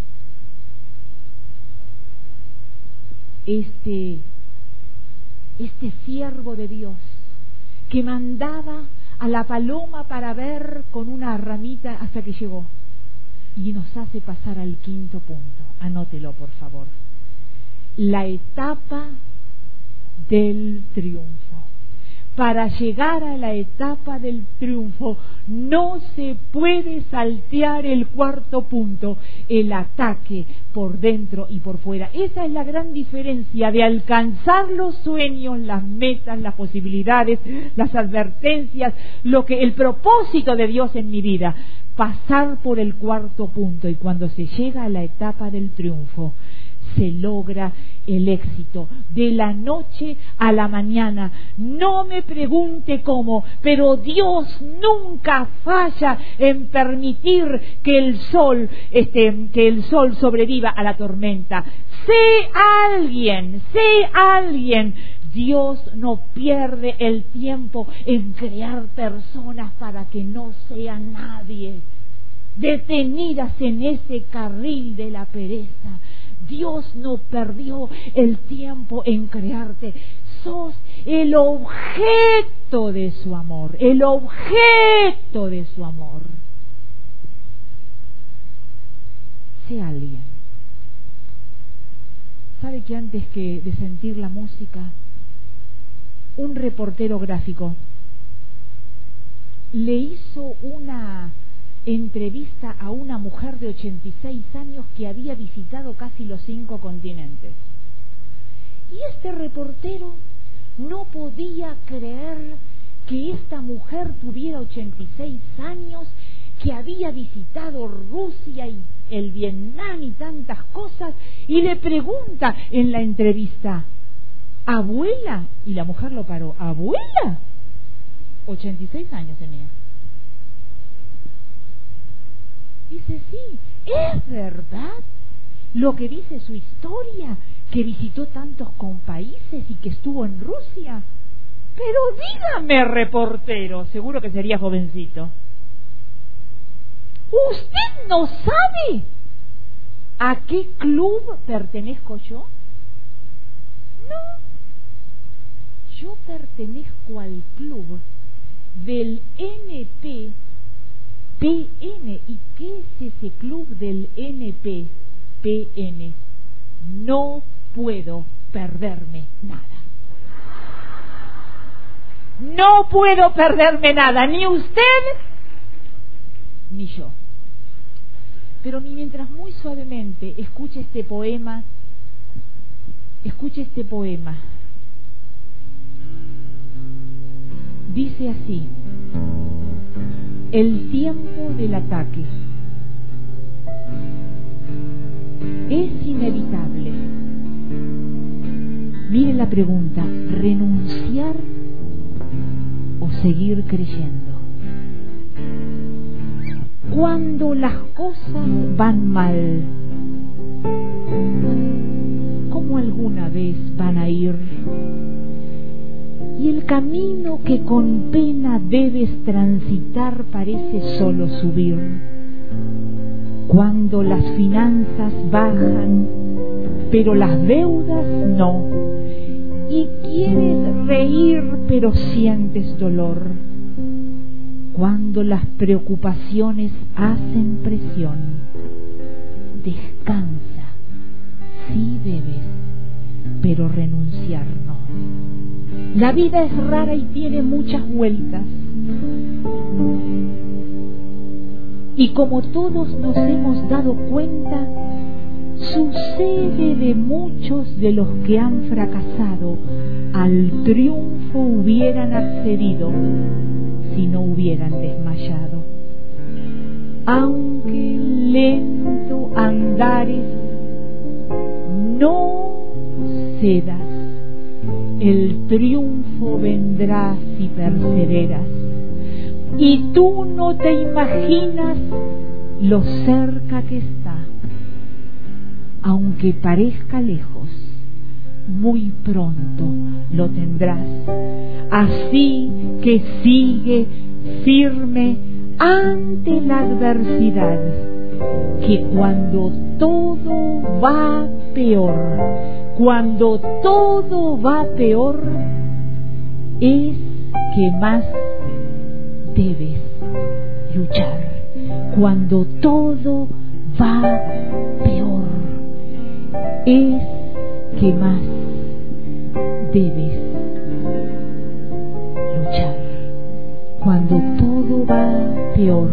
Este, este siervo de Dios que mandaba a la paloma para ver con una ramita hasta que llegó, y nos hace pasar al quinto punto. Anótelo, por favor. La etapa del triunfo. Para llegar a la etapa del triunfo no se puede saltear el cuarto punto, el ataque por dentro y por fuera. Esa es la gran diferencia de alcanzar los sueños, las metas, las posibilidades, las advertencias, lo que el propósito de Dios en mi vida. Pasar por el cuarto punto, y cuando se llega a la etapa del triunfo, se logra el éxito de la noche a la mañana. No me pregunte cómo, pero Dios nunca falla en permitir que el sol, este, que el sol sobreviva a la tormenta. Sé alguien, sé alguien. Dios no pierde el tiempo en crear personas para que no sean nadie, detenidas en ese carril de la pereza. Dios no perdió el tiempo en crearte. Sos el objeto de su amor, el objeto de su amor. Sé alguien. ¿Sabe que antes que de sentir la música, un reportero gráfico le hizo una entrevista a una mujer de ochenta y seis años que había visitado casi los cinco continentes? Y este reportero no podía creer que esta mujer tuviera ochenta y seis años, que había visitado Rusia y el Vietnam y tantas cosas, y le pregunta en la entrevista: ¿abuela? Y la mujer lo paró. ¿Abuela? ochenta y seis años tenía. Dice: sí, es verdad lo que dice su historia, que visitó tantos con países y que estuvo en Rusia. Pero dígame, reportero, seguro que sería jovencito, ¿usted no sabe a qué club pertenezco yo? No, yo pertenezco al club del N P P N. ¿Y qué es ese club del N P P N? No puedo perderme nada. No puedo perderme nada, ni usted ni yo. Pero mientras muy suavemente escuche este poema, escuche este poema. Dice así: el tiempo del ataque es inevitable. Mire la pregunta: ¿renunciar o seguir creyendo? Cuando las cosas van mal, ¿cómo alguna vez van a ir? Y el camino que con pena debes transitar parece solo subir. Cuando las finanzas bajan, pero las deudas no, y quieres reír pero sientes dolor. Cuando las preocupaciones hacen presión, descansa, sí debes, pero renunciar no. La vida es rara y tiene muchas vueltas. Y como todos nos hemos dado cuenta, sucede de muchos de los que han fracasado, al triunfo hubieran accedido si no hubieran desmayado. Aunque lento andares, no cedas, el triunfo vendrá si perseveras. Y tú no te imaginas lo cerca que está, aunque parezca lejos, muy pronto lo tendrás. Así que sigue firme ante la adversidad, que cuando todo va peor, cuando todo va peor, es que más debes luchar. Cuando todo va peor, es que más debes luchar. Cuando todo va peor,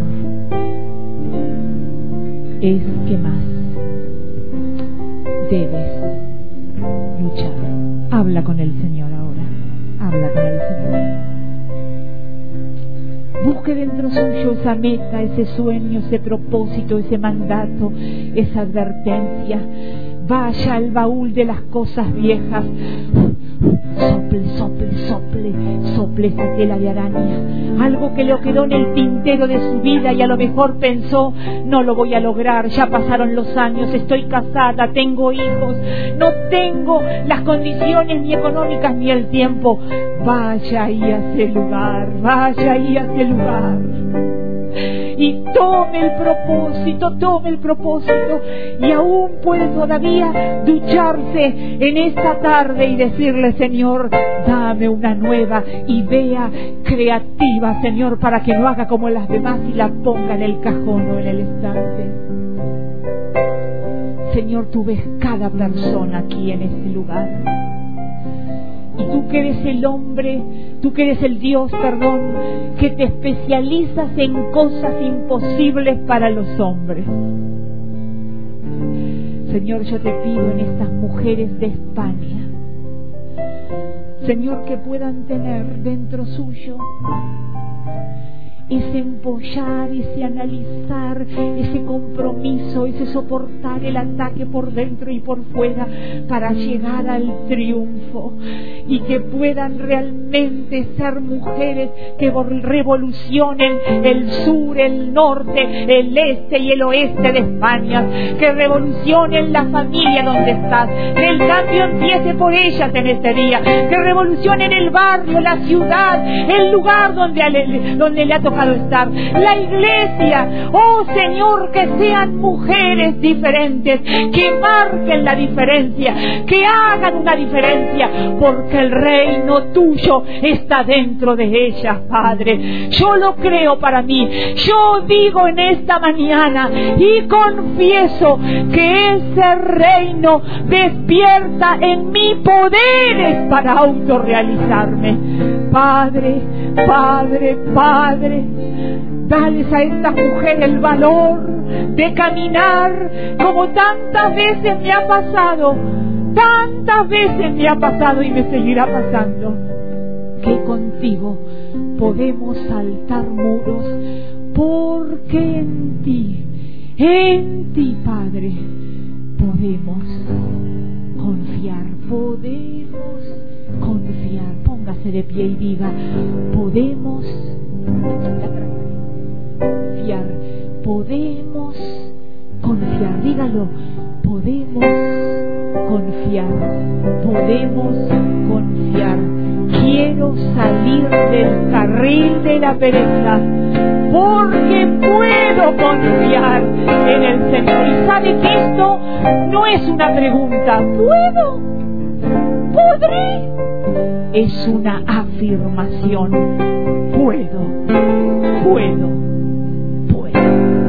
es que más debes luchar. Habla con el Señor ahora, habla con el Señor. Busque dentro suyo esa meta, ese sueño, ese propósito, ese mandato, esa advertencia. Vaya al baúl de las cosas viejas. Sople, sople, sople, sople esa tela de araña. Algo que le quedó en el tintero de su vida y a lo mejor pensó, no lo voy a lograr, ya pasaron los años, estoy casada, tengo hijos, no tengo las condiciones ni económicas ni el tiempo. Vaya ahí a ese lugar, vaya ahí a ese lugar. Y tome el propósito, tome el propósito, y aún puede todavía ducharse en esta tarde y decirle: Señor, dame una nueva idea creativa, Señor, para que no haga como las demás y la ponga en el cajón o en el estante. Señor, tú ves cada persona aquí en este lugar. Y tú que eres el hombre, tú que eres el Dios, perdón, que te especializas en cosas imposibles para los hombres. Señor, yo te pido en estas mujeres de España, Señor, que puedan tener dentro suyo ese empollar, ese analizar, ese compromiso, ese soportar el ataque por dentro y por fuera para llegar al triunfo, y que puedan realmente ser mujeres que revolucionen el sur, el norte, el este y el oeste de España, que revolucionen la familia donde estás, que el cambio empiece por ellas en este día, que revolucionen el barrio, la ciudad, el lugar donde le, donde le ha tocado estar, la iglesia. Oh Señor, que sean mujeres diferentes, que marquen la diferencia, que hagan una diferencia, porque el reino tuyo está dentro de ellas, Padre. Yo lo creo para mí. Yo digo en esta mañana y confieso que ese reino despierta en mí poderes para autorrealizarme. Padre, Padre, Padre, dales a estas mujeres el valor de caminar como tantas veces me ha pasado, tantas veces me ha pasado y me seguirá pasando, que contigo podemos saltar muros, porque en ti, en ti, Padre, podemos confiar, podemos confiar. Póngase de pie y diga: podemos confiar, podemos confiar, dígalo, podemos confiar, podemos confiar. Quiero salir del carril de la pereza, porque puedo confiar en el Señor. Y sabe que esto no es una pregunta, ¿puedo? ¿Podré? Es una afirmación. Puedo, puedo, puedo.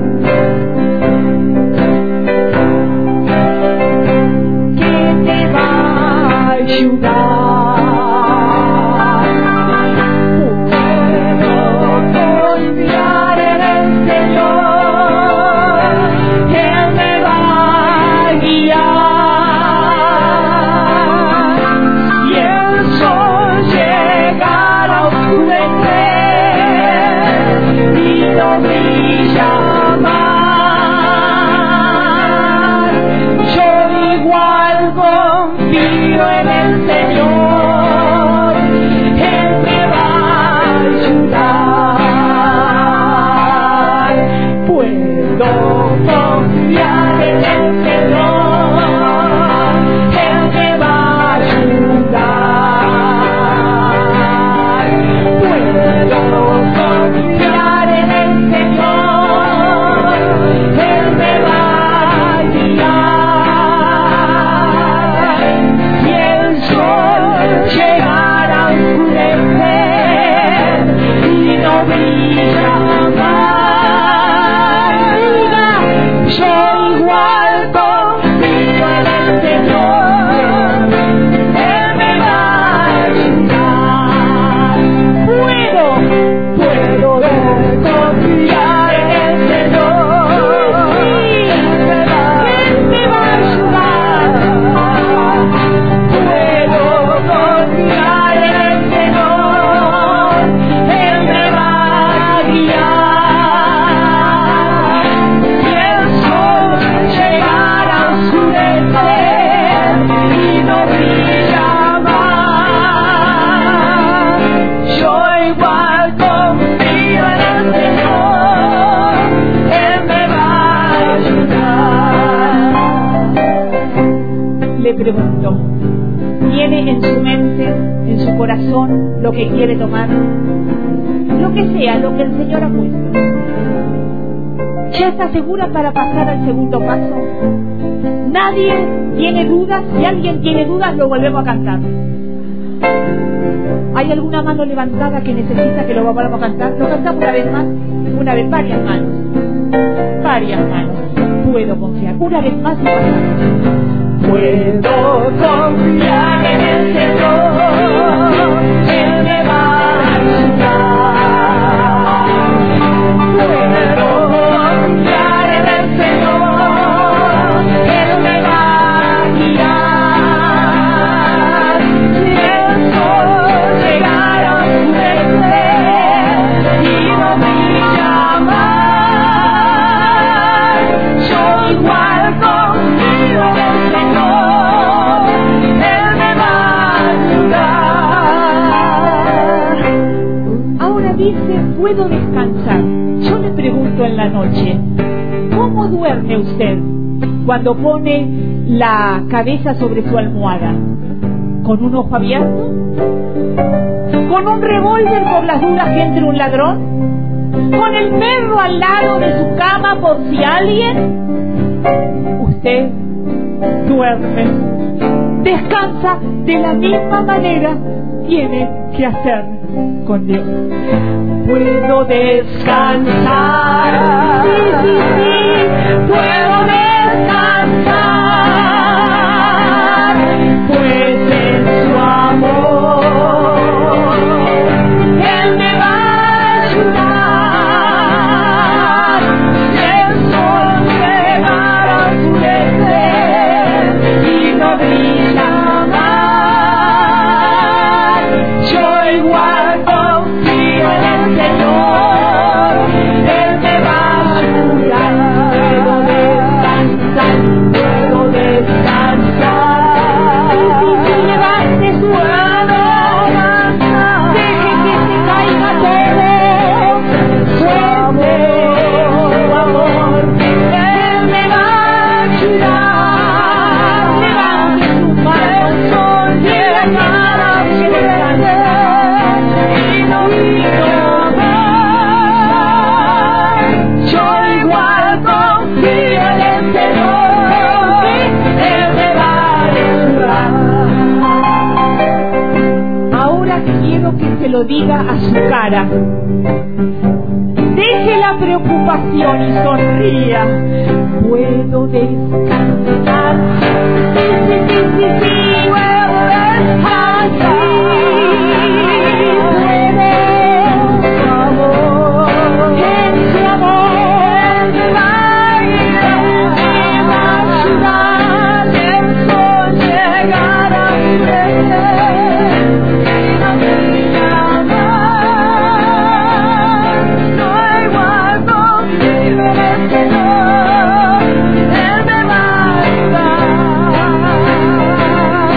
¿Qué te va a ayudar? Puedo pregunto, ¿tiene en su mente, en su corazón, lo que quiere tomar? Lo que sea, lo que el Señor ha puesto. ¿Ya está segura para pasar al segundo paso? Nadie tiene dudas. Si alguien tiene dudas, lo volvemos a cantar. ¿Hay alguna mano levantada que necesita que lo volvamos a cantar? ¿Lo cantamos una vez más? Una vez, varias manos. Varias manos. Puedo confiar. Una vez más y pasamos. Puedo confiar en el Señor, Él me va a ayudar. Puedo confiar en el Señor, Él me va a guiar. Si el sol llegara a oscurecer y no brilla más, yo igual confío en el Señor, Él me va a ayudar. Ahora dice, puedo descansar. Yo le pregunto en la noche, ¿cómo duerme usted cuando pone la cabeza sobre su almohada? ¿Con un ojo abierto? ¿Con un revólver por las dudas que entre un ladrón? ¿Con el perro al lado de su cama por si alguien? Usted duerme, descansa de la misma manera, tiene que hacer con Dios. Puedo descansar, Sí, sí, sí. puedo descansar, pues en su amor Él me va a ayudar. Si el sol llegara a oscurecer y no brilla más, yo igual confío en el Señor, Él me va a ayudar. Puedo descansar, puedo descansar. Sí, levante su Puedo avanzar. Deje que se caiga todo. Su amor, su amor, Él me va a ayudar. Levante su mano. El sol llegará a oscurecer y no brilla más. Yo igual confío en el Señor, Él me va a ayudar. Ahora quiero que se lo diga a su cara. Deje la preocupación y sonría. Puedo descansar. Sí, sí, sí, sí, sí. Puedo descansar. Puedo, su amor, En su amor. Él me va a guiar, me va a ayudar. El sol llegará a oscurecer y no brilla más. No igual confío en el Señor, Él me va a ayudar.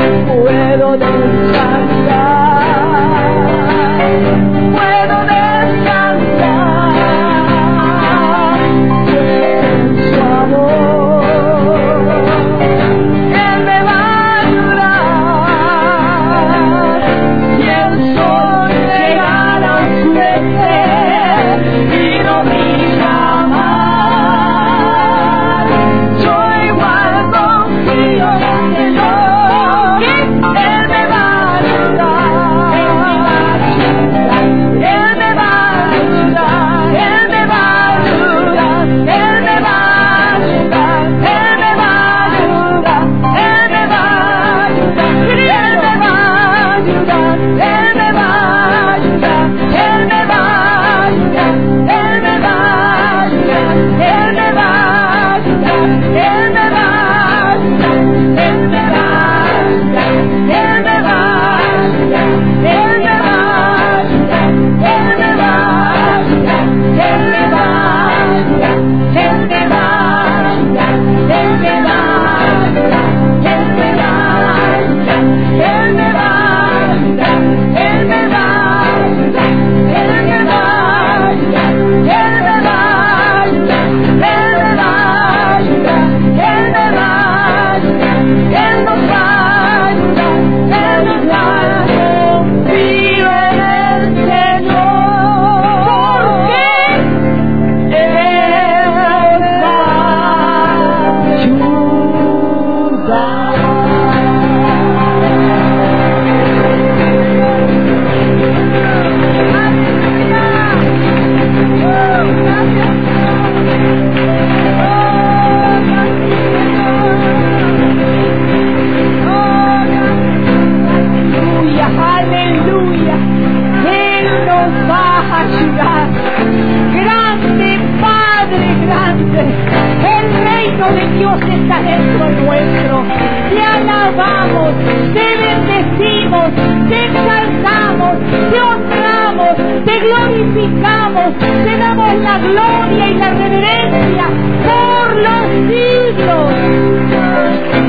Dios está dentro nuestro. Te alabamos, te bendecimos, te exaltamos, te honramos, te glorificamos, te damos la gloria y la reverencia por los siglos.